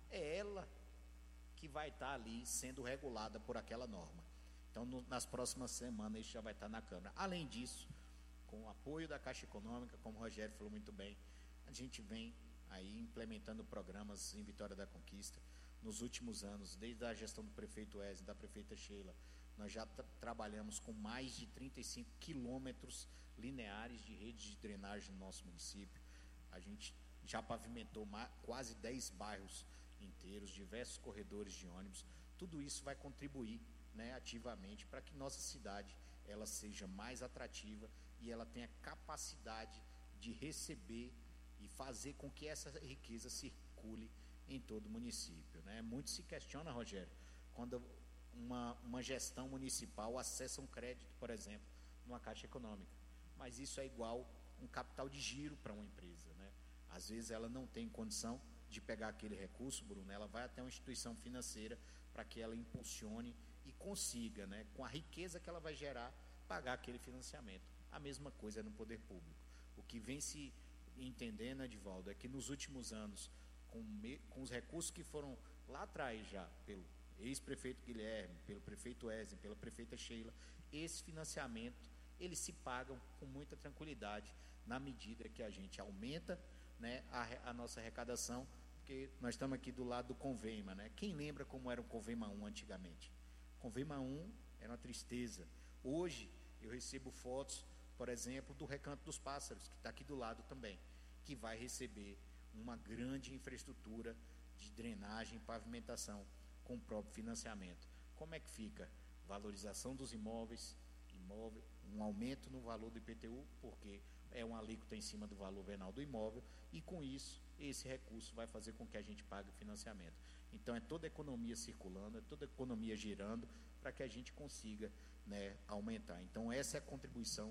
S1: é ela que vai estar ali sendo regulada por aquela norma. Então, no, nas próximas semanas, isso já vai estar na Câmara. Além disso, com o apoio da Caixa Econômica, como o Rogério falou muito bem, a gente vem aí implementando programas em Vitória da Conquista. Nos últimos anos, desde a gestão do prefeito Wesley, da prefeita Sheila, nós já tra trabalhamos com mais de trinta e cinco quilômetros lineares de redes de drenagem no nosso município. A gente já pavimentou quase dez bairros inteiros, diversos corredores de ônibus. Tudo isso vai contribuir, né, ativamente para que nossa cidade ela seja mais atrativa e ela tenha capacidade de receber e fazer com que essa riqueza circule em todo o município, né? Muito se questiona, Rogério, quando uma, uma gestão municipal acessa um crédito, por exemplo, numa Caixa Econômica, mas isso é igual um capital de giro para uma empresa, né? Às vezes ela não tem condição de pegar aquele recurso, Bruno, ela vai até uma instituição financeira para que ela impulsione e consiga, né, com a riqueza que ela vai gerar, pagar aquele financiamento. A mesma coisa é no poder público. O que vem se entendendo, Edivaldo, é que nos últimos anos, com, me, com os recursos que foram lá atrás já, pelo ex-prefeito Guilherme, pelo prefeito Wesley, pela prefeita Sheila, esse financiamento, eles se pagam com muita tranquilidade, na medida que a gente aumenta, né, a, a nossa arrecadação, porque nós estamos aqui do lado do Convema, né? Quem lembra como era o Convema um antigamente? Convema um era uma tristeza. Hoje, eu recebo fotos, por exemplo, do Recanto dos Pássaros, que está aqui do lado também, que vai receber uma grande infraestrutura de drenagem e pavimentação com o próprio financiamento. Como é que fica? Valorização dos imóveis, imóvel, um aumento no valor do I P T U, porque é uma alíquota em cima do valor venal do imóvel, e com isso, esse recurso vai fazer com que a gente pague o financiamento. Então, é toda a economia circulando, é toda a economia girando, para que a gente consiga, né, aumentar. Então, essa é a contribuição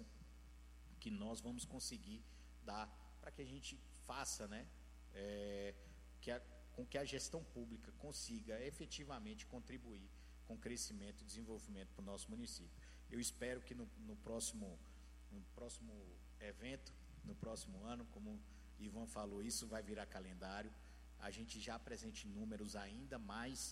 S1: que nós vamos conseguir dar para que a gente faça, né, é, que a, com que a gestão pública consiga efetivamente contribuir com o crescimento e desenvolvimento para o nosso município. Eu espero que no, no, próximo, no próximo evento, no próximo ano, como Ivan falou, isso vai virar calendário, a gente já apresente números ainda mais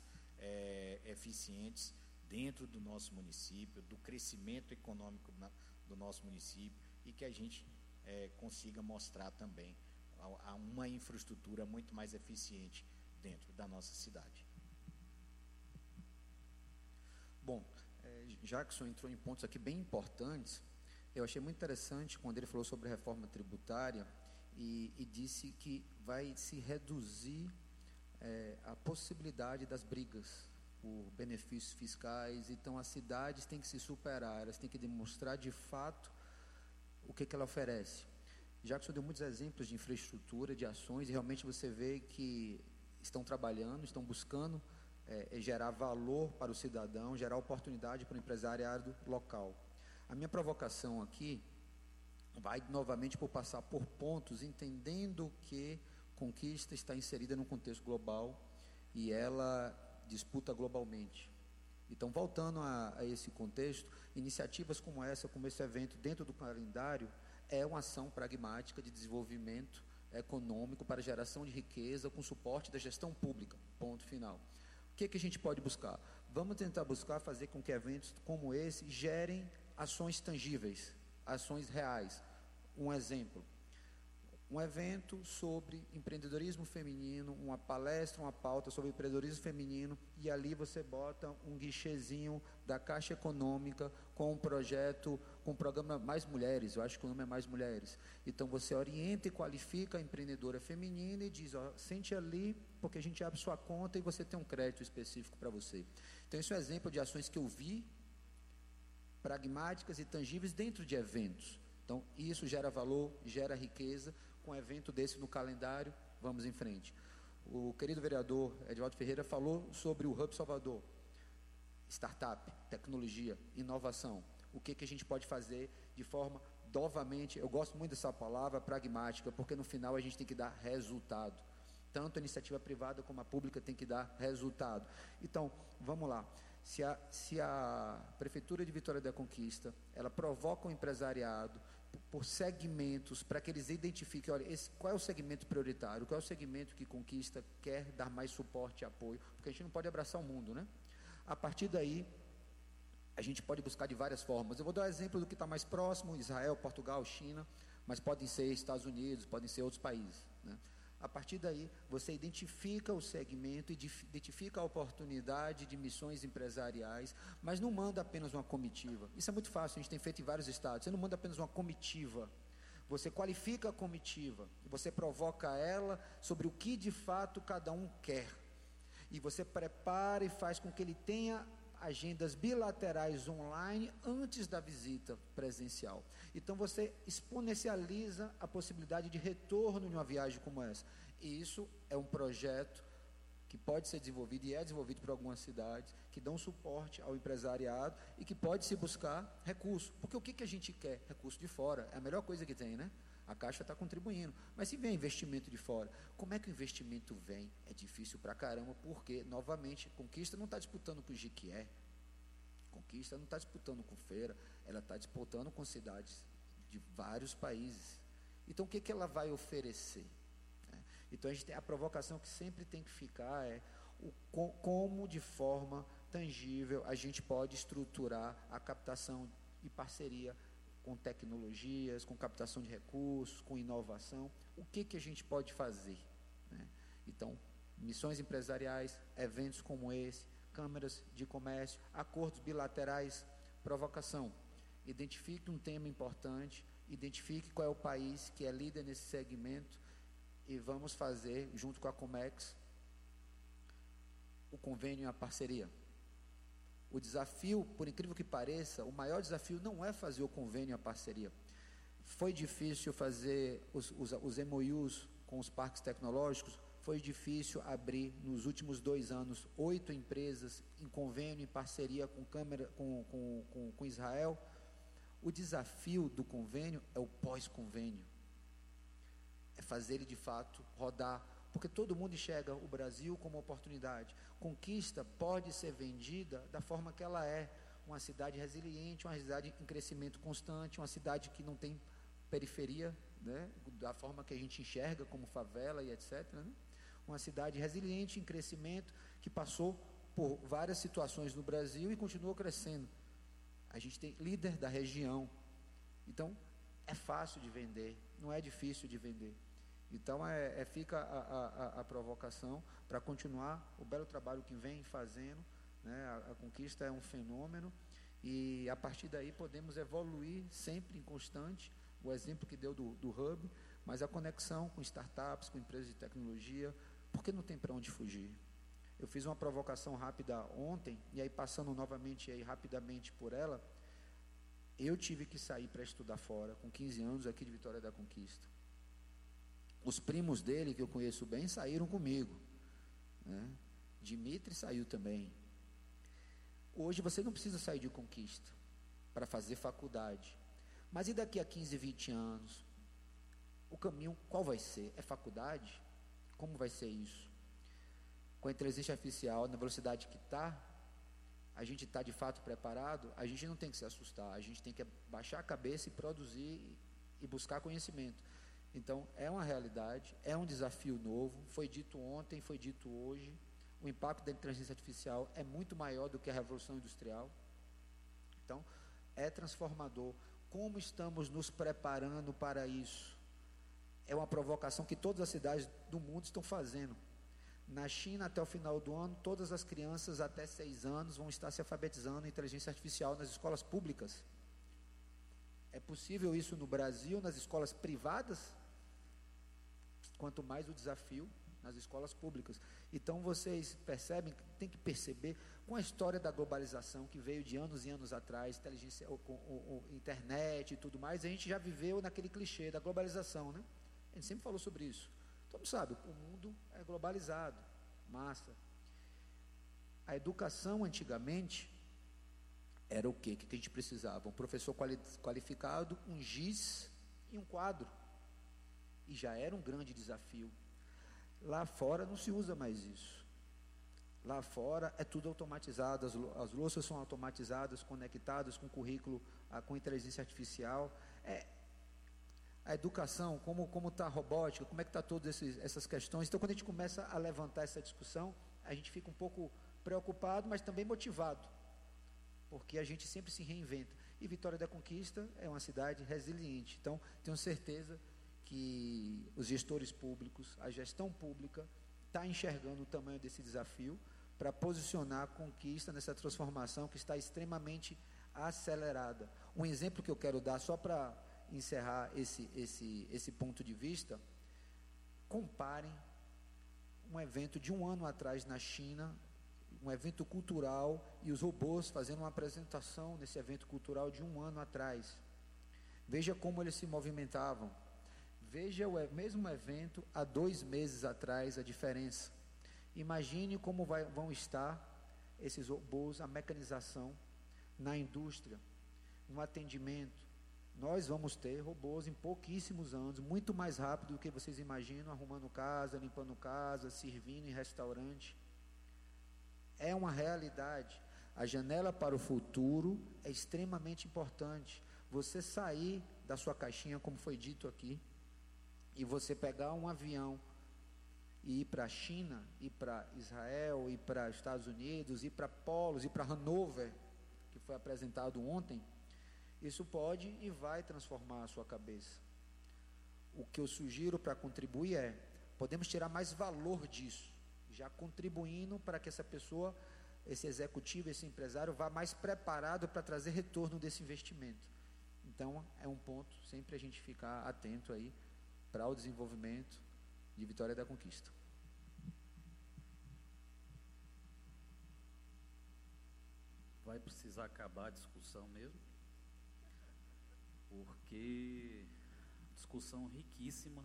S1: é, eficientes dentro do nosso município, do crescimento econômico na, do nosso município, e que a gente é, consiga mostrar também a, a uma infraestrutura muito mais eficiente dentro da nossa cidade.
S5: Bom, é, Jackson entrou em pontos aqui bem importantes. Eu achei muito interessante quando ele falou sobre reforma tributária e, e disse que vai se reduzir é, a possibilidade das brigas por benefícios fiscais. Então, as cidades têm que se superar, elas têm que demonstrar de fato o que, que ela oferece. Jackson deu muitos exemplos de infraestrutura, de ações, e realmente você vê que estão trabalhando, estão buscando é, gerar valor para o cidadão, gerar oportunidade para o empresariado local. A minha provocação aqui vai novamente por passar por pontos, entendendo que Conquista está inserida num contexto global e ela disputa globalmente. Então, voltando a, a esse contexto, iniciativas como essa, como esse evento dentro do calendário, é uma ação pragmática de desenvolvimento econômico para geração de riqueza com suporte da gestão pública, ponto final. O que, que a gente pode buscar? Vamos tentar buscar fazer com que eventos como esse gerem ações tangíveis, ações reais. Um exemplo, um evento sobre empreendedorismo feminino, uma palestra, uma pauta sobre empreendedorismo feminino, e ali você bota um guichezinho da Caixa Econômica com um projeto, com um programa Mais Mulheres, eu acho que o nome é Mais Mulheres. Então você orienta e qualifica a empreendedora feminina e diz, ó, sente ali, porque a gente abre sua conta e você tem um crédito específico para você. Então isso é um exemplo de ações que eu vi, pragmáticas e tangíveis dentro de eventos. Então isso gera valor, gera riqueza. Com um evento desse no calendário, vamos em frente. O querido vereador Edivaldo Ferreira falou sobre o Hub Salvador. Startup, tecnologia, inovação. O que, que a gente pode fazer de forma, novamente, eu gosto muito dessa palavra, pragmática, porque no final a gente tem que dar resultado. Tanto a iniciativa privada como a pública tem que dar resultado. Então, vamos lá. Se a, se a Prefeitura de Vitória da Conquista, ela provoca o empresariado por segmentos, para que eles identifiquem, olha, esse, qual é o segmento prioritário, qual é o segmento que Conquista quer dar mais suporte e apoio, porque a gente não pode abraçar o mundo, né? A partir daí, a gente pode buscar de várias formas. Eu vou dar um exemplo do que está mais próximo, Israel, Portugal, China, mas podem ser Estados Unidos, podem ser outros países, né? A partir daí, você identifica o segmento, identifica a oportunidade de missões empresariais, mas não manda apenas uma comitiva. Isso é muito fácil, a gente tem feito em vários estados. Você não manda apenas uma comitiva. Você qualifica a comitiva, você provoca ela sobre o que de fato cada um quer. E você prepara e faz com que ele tenha agendas bilaterais online antes da visita presencial. Então você exponencializa a possibilidade de retorno em uma viagem como essa. E isso é um projeto que pode ser desenvolvido e é desenvolvido por algumas cidades, que dão suporte ao empresariado e que pode se buscar recurso. Porque o que, que a gente quer? Recurso de fora. É a melhor coisa que tem, né? A Caixa está contribuindo. Mas se vem investimento de fora, como é que o investimento vem? É difícil pra caramba, porque, novamente, Conquista não está disputando com o Jequié. Conquista não está disputando com Feira, ela está disputando com cidades de vários países. Então, o que, que ela vai oferecer? Então, a, gente tem, a provocação que sempre tem que ficar é o, com, como, de forma tangível, a gente pode estruturar a captação e parceria com tecnologias, com captação de recursos, com inovação. O que, que a gente pode fazer? Né? Então, missões empresariais, eventos como esse, câmaras de comércio, acordos bilaterais, provocação. Identifique um tema importante, identifique qual é o país que é líder nesse segmento e vamos fazer, junto com a Comex, o convênio e a parceria. O desafio, por incrível que pareça, o maior desafio não é fazer o convênio e a parceria. Foi difícil fazer os, os, os M O Us com os parques tecnológicos, foi difícil abrir, nos últimos dois anos, oito empresas em convênio, em parceria com, câmera, com, com, com, com Israel. O desafio do convênio é o pós-convênio. É fazer ele, de fato, rodar. Porque todo mundo enxerga o Brasil como oportunidade. Conquista pode ser vendida da forma que ela é. Uma cidade resiliente, uma cidade em crescimento constante, uma cidade que não tem periferia, né, da forma que a gente enxerga como favela e etcétera, né? Uma cidade resiliente em crescimento, que passou por várias situações no Brasil e continuou crescendo. A gente tem líder da região. Então, é fácil de vender, não é difícil de vender. Então, é, é, fica a, a, a provocação para continuar o belo trabalho que vem fazendo, né? A, a Conquista é um fenômeno e, a partir daí, podemos evoluir sempre em constante, o exemplo que deu do, do Hub, mas a conexão com startups, com empresas de tecnologia, porque não tem para onde fugir. Eu fiz uma provocação rápida ontem, e aí passando novamente aí rapidamente por ela, eu tive que sair para estudar fora, com quinze anos, aqui de Vitória da Conquista. Os primos dele, que eu conheço bem, saíram comigo, né? Dimitri saiu também. Hoje você não precisa sair de Conquista para fazer faculdade. Mas e daqui a quinze, vinte anos? O caminho, qual vai ser? É faculdade? Como vai ser isso? Com a inteligência artificial, na velocidade que está, a gente está de fato preparado? A gente não tem que se assustar, a gente tem que baixar a cabeça e produzir e buscar conhecimento. Então, é uma realidade, é um desafio novo, foi dito ontem, foi dito hoje, O impacto da inteligência artificial é muito maior do que a revolução industrial. Então, é transformador. Como estamos nos preparando para isso? É uma provocação que todas as cidades do mundo estão fazendo. Na China, até o final do ano, todas as crianças até seis anos vão estar se alfabetizando em inteligência artificial nas escolas públicas. É possível isso no Brasil, nas escolas privadas? Quanto mais o desafio nas escolas públicas. Então, vocês percebem, tem que perceber, com a história da globalização, que veio de anos e anos atrás, inteligência, o, o, o, internet e tudo mais, a gente já viveu naquele clichê da globalização, né? A gente sempre falou sobre isso. Todo mundo sabe, o mundo é globalizado, massa. A educação, antigamente, era o quê? O que a gente precisava? Um professor quali qualificado, um giz e um quadro. E já era um grande desafio. Lá fora não se usa mais isso. Lá fora é tudo automatizado, as, as louças são automatizadas, conectadas com currículo, a, com inteligência artificial. É, a educação, como como está a robótica, como é que está todas essas questões. Então, quando a gente começa a levantar essa discussão, a gente fica um pouco preocupado, mas também motivado, porque a gente sempre se reinventa. E Vitória da Conquista é uma cidade resiliente. Então, tenho certeza que os gestores públicos, a gestão pública, está enxergando o tamanho desse desafio para posicionar a Conquista nessa transformação que está extremamente acelerada. Um exemplo que eu quero dar, só para encerrar esse, esse, esse ponto de vista, comparem um evento de um ano atrás na China, um evento cultural, e os robôs fazendo uma apresentação nesse evento cultural de um ano atrás. Veja como eles se movimentavam. Veja o mesmo evento há dois meses atrás, a diferença. Imagine como vai, vão estar esses robôs, a mecanização na indústria, no atendimento. Nós vamos ter robôs em pouquíssimos anos, muito mais rápido do que vocês imaginam, arrumando casa, limpando casa, servindo em restaurante. É uma realidade. A janela para o futuro é extremamente importante. Você sair da sua caixinha, como foi dito aqui, e você pegar um avião e ir para a China, ir para Israel, ir para Estados Unidos, ir para Polos, ir para Hanover, que foi apresentado ontem, isso pode e vai transformar a sua cabeça. O que eu sugiro para contribuir é, podemos tirar mais valor disso, já contribuindo para que essa pessoa, esse executivo, esse empresário, vá mais preparado para trazer retorno desse investimento. Então, é um ponto, sempre a gente ficar atento aí, para o desenvolvimento de Vitória da Conquista.
S3: Vai precisar acabar a discussão mesmo, porque discussão riquíssima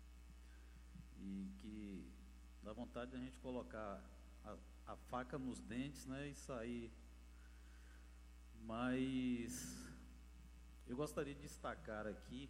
S3: e que dá vontade de a gente colocar a, a faca nos dentes, né, e sair. Mas eu gostaria de destacar aqui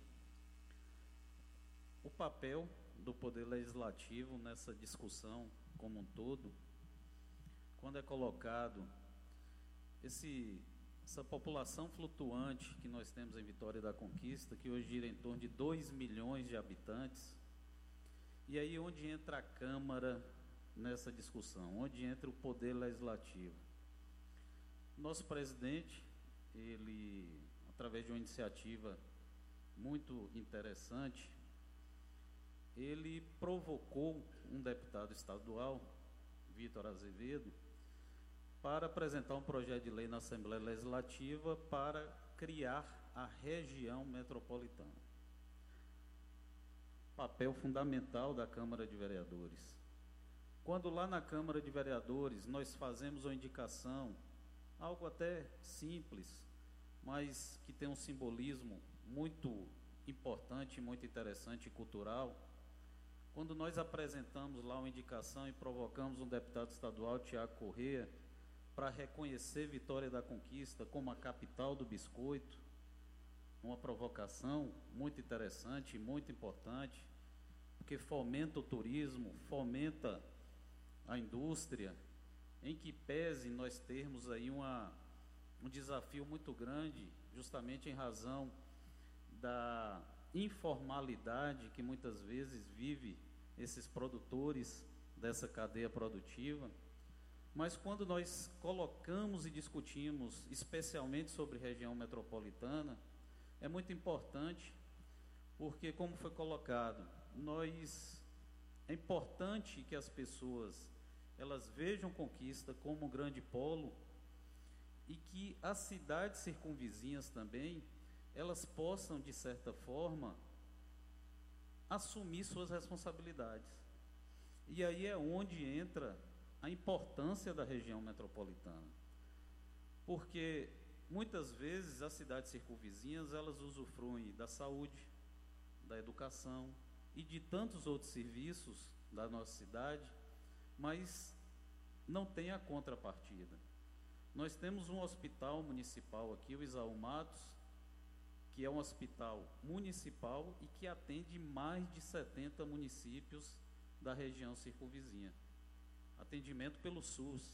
S3: o papel do Poder Legislativo nessa discussão como um todo, quando é colocado esse, essa população flutuante que nós temos em Vitória da Conquista, que hoje gira em torno de dois milhões de habitantes, e aí onde entra a Câmara nessa discussão, onde entra o Poder Legislativo. Nosso presidente, ele, através de uma iniciativa muito interessante, ele provocou um deputado estadual, Vitor Azevedo, para apresentar um projeto de lei na Assembleia Legislativa para criar a região metropolitana. Papel fundamental da Câmara de Vereadores. Quando lá na Câmara de Vereadores nós fazemos uma indicação, algo até simples, mas que tem um simbolismo muito importante, muito interessante e cultural. Quando nós apresentamos lá uma indicação e provocamos um deputado estadual, Tiago Corrêa, para reconhecer Vitória da Conquista como a capital do biscoito, uma provocação muito interessante e muito importante, porque fomenta o turismo, fomenta a indústria, em que pese nós termos aí uma, um desafio muito grande, justamente em razão da informalidade que muitas vezes vive esses produtores dessa cadeia produtiva, Mas quando nós colocamos e discutimos, especialmente sobre região metropolitana, é muito importante, porque, como foi colocado, nós, é importante que as pessoas, elas vejam Conquista como um grande polo e que as cidades circunvizinhas também, elas possam, de certa forma, assumir suas responsabilidades. E aí é onde entra a importância da região metropolitana. Porque, muitas vezes, as cidades circunvizinhas, elas usufruem da saúde, da educação e de tantos outros serviços da nossa cidade, mas não tem a contrapartida. Nós temos um hospital municipal aqui, o Isaú Matos, que é um hospital municipal e que atende mais de setenta municípios da região circunvizinha. Atendimento pelo SUS.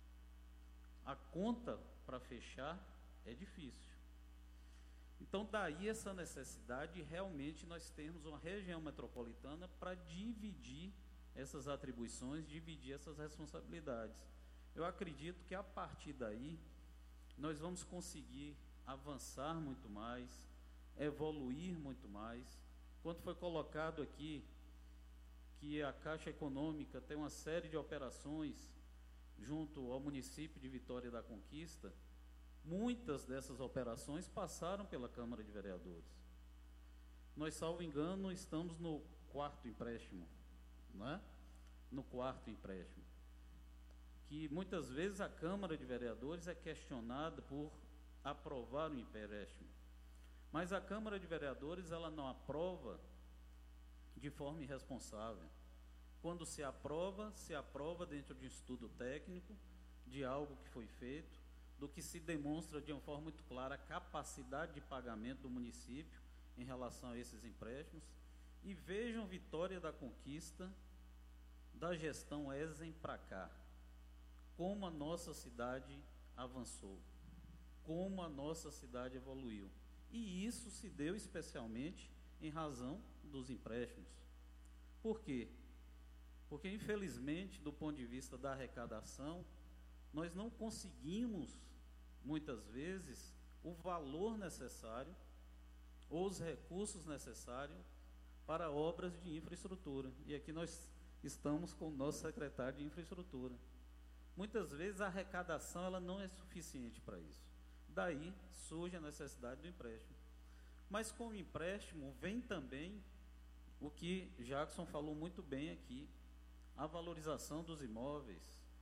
S3: A conta para fechar é difícil. Então, daí essa necessidade de realmente nós termos uma região metropolitana para dividir essas atribuições, dividir essas responsabilidades. Eu acredito que a partir daí nós vamos conseguir avançar muito mais, evoluir muito mais. Quando foi colocado aqui que a Caixa Econômica tem uma série de operações junto ao município de Vitória da Conquista, muitas dessas operações passaram pela Câmara de Vereadores. Nós, salvo engano, estamos no quarto empréstimo, não é? No quarto empréstimo. Que muitas vezes a Câmara de Vereadores é questionada por aprovar o empréstimo. Mas a Câmara de Vereadores, ela não aprova de forma irresponsável. Quando se aprova, se aprova dentro de um estudo técnico, de algo que foi feito, do que se demonstra de uma forma muito clara a capacidade de pagamento do município em relação a esses empréstimos. E vejam Vitória da Conquista, da gestão Ezen para cá, como a nossa cidade avançou, como a nossa cidade evoluiu. E isso se deu especialmente em razão dos empréstimos. Por quê? Porque, infelizmente, do ponto de vista da arrecadação, nós não conseguimos, muitas vezes, o valor necessário ou os recursos necessários para obras de infraestrutura. E aqui nós estamos com o nosso secretário de infraestrutura. Muitas vezes a arrecadação ela não é suficiente para isso. Daí surge a necessidade do empréstimo. Mas com o empréstimo vem também o que Jackson falou muito bem aqui, a valorização dos imóveis,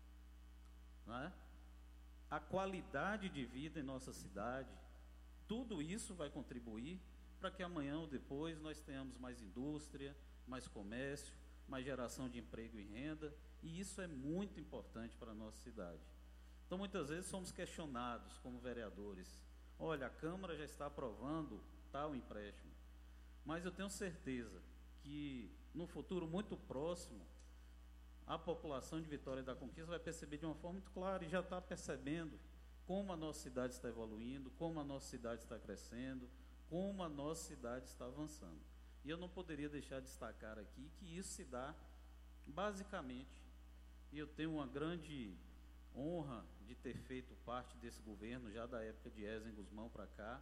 S3: não é? A qualidade de vida em nossa cidade, tudo isso vai contribuir para que amanhã ou depois nós tenhamos mais indústria, mais comércio, mais geração de emprego e renda, e isso é muito importante para a nossa cidade. Então, muitas vezes somos questionados como vereadores, olha, a Câmara já está aprovando tal empréstimo, mas eu tenho certeza que no futuro muito próximo, a população de Vitória da Conquista vai perceber de uma forma muito clara, e já está percebendo como a nossa cidade está evoluindo, como a nossa cidade está crescendo, como a nossa cidade está avançando. E eu não poderia deixar de destacar aqui que isso se dá basicamente, e eu tenho uma grande honra de ter feito parte desse governo, já da época de Ezen Guzmão para cá,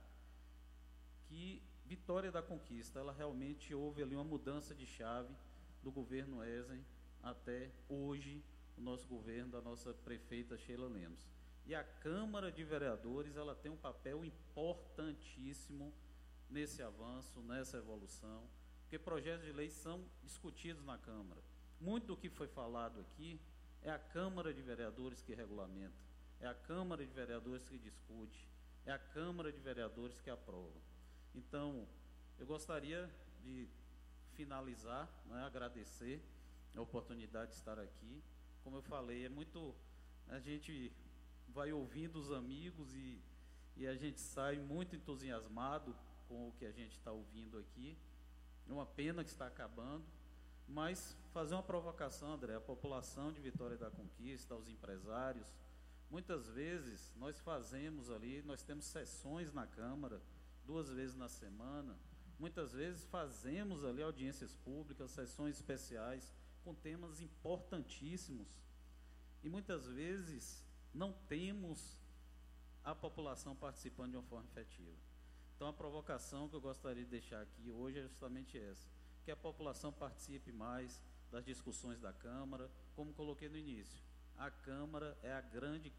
S3: que Vitória da Conquista, ela realmente houve ali uma mudança de chave do governo Ezen até hoje, o nosso governo, da nossa prefeita Sheila Lemos. E a Câmara de Vereadores, ela tem um papel importantíssimo nesse avanço, nessa evolução, porque projetos de lei são discutidos na Câmara. Muito do que foi falado aqui é a Câmara de Vereadores que regulamenta, é a Câmara de Vereadores que discute, é a Câmara de Vereadores que aprova. Então, eu gostaria de finalizar, né, agradecer a oportunidade de estar aqui. Como eu falei, é muito, a gente vai ouvindo os amigos e, e a gente sai muito entusiasmado com o que a gente está ouvindo aqui. É uma pena que está acabando, mas fazer uma provocação, André, a população de Vitória da Conquista, aos empresários, muitas vezes nós fazemos ali, nós temos sessões na Câmara, duas vezes na semana, muitas vezes fazemos ali audiências públicas, sessões especiais, com temas importantíssimos. E muitas vezes não temos a população participando de uma forma efetiva. Então, a provocação que eu gostaria de deixar aqui hoje é justamente essa, que a população participe mais das discussões da Câmara, como coloquei no início. A Câmara é a grande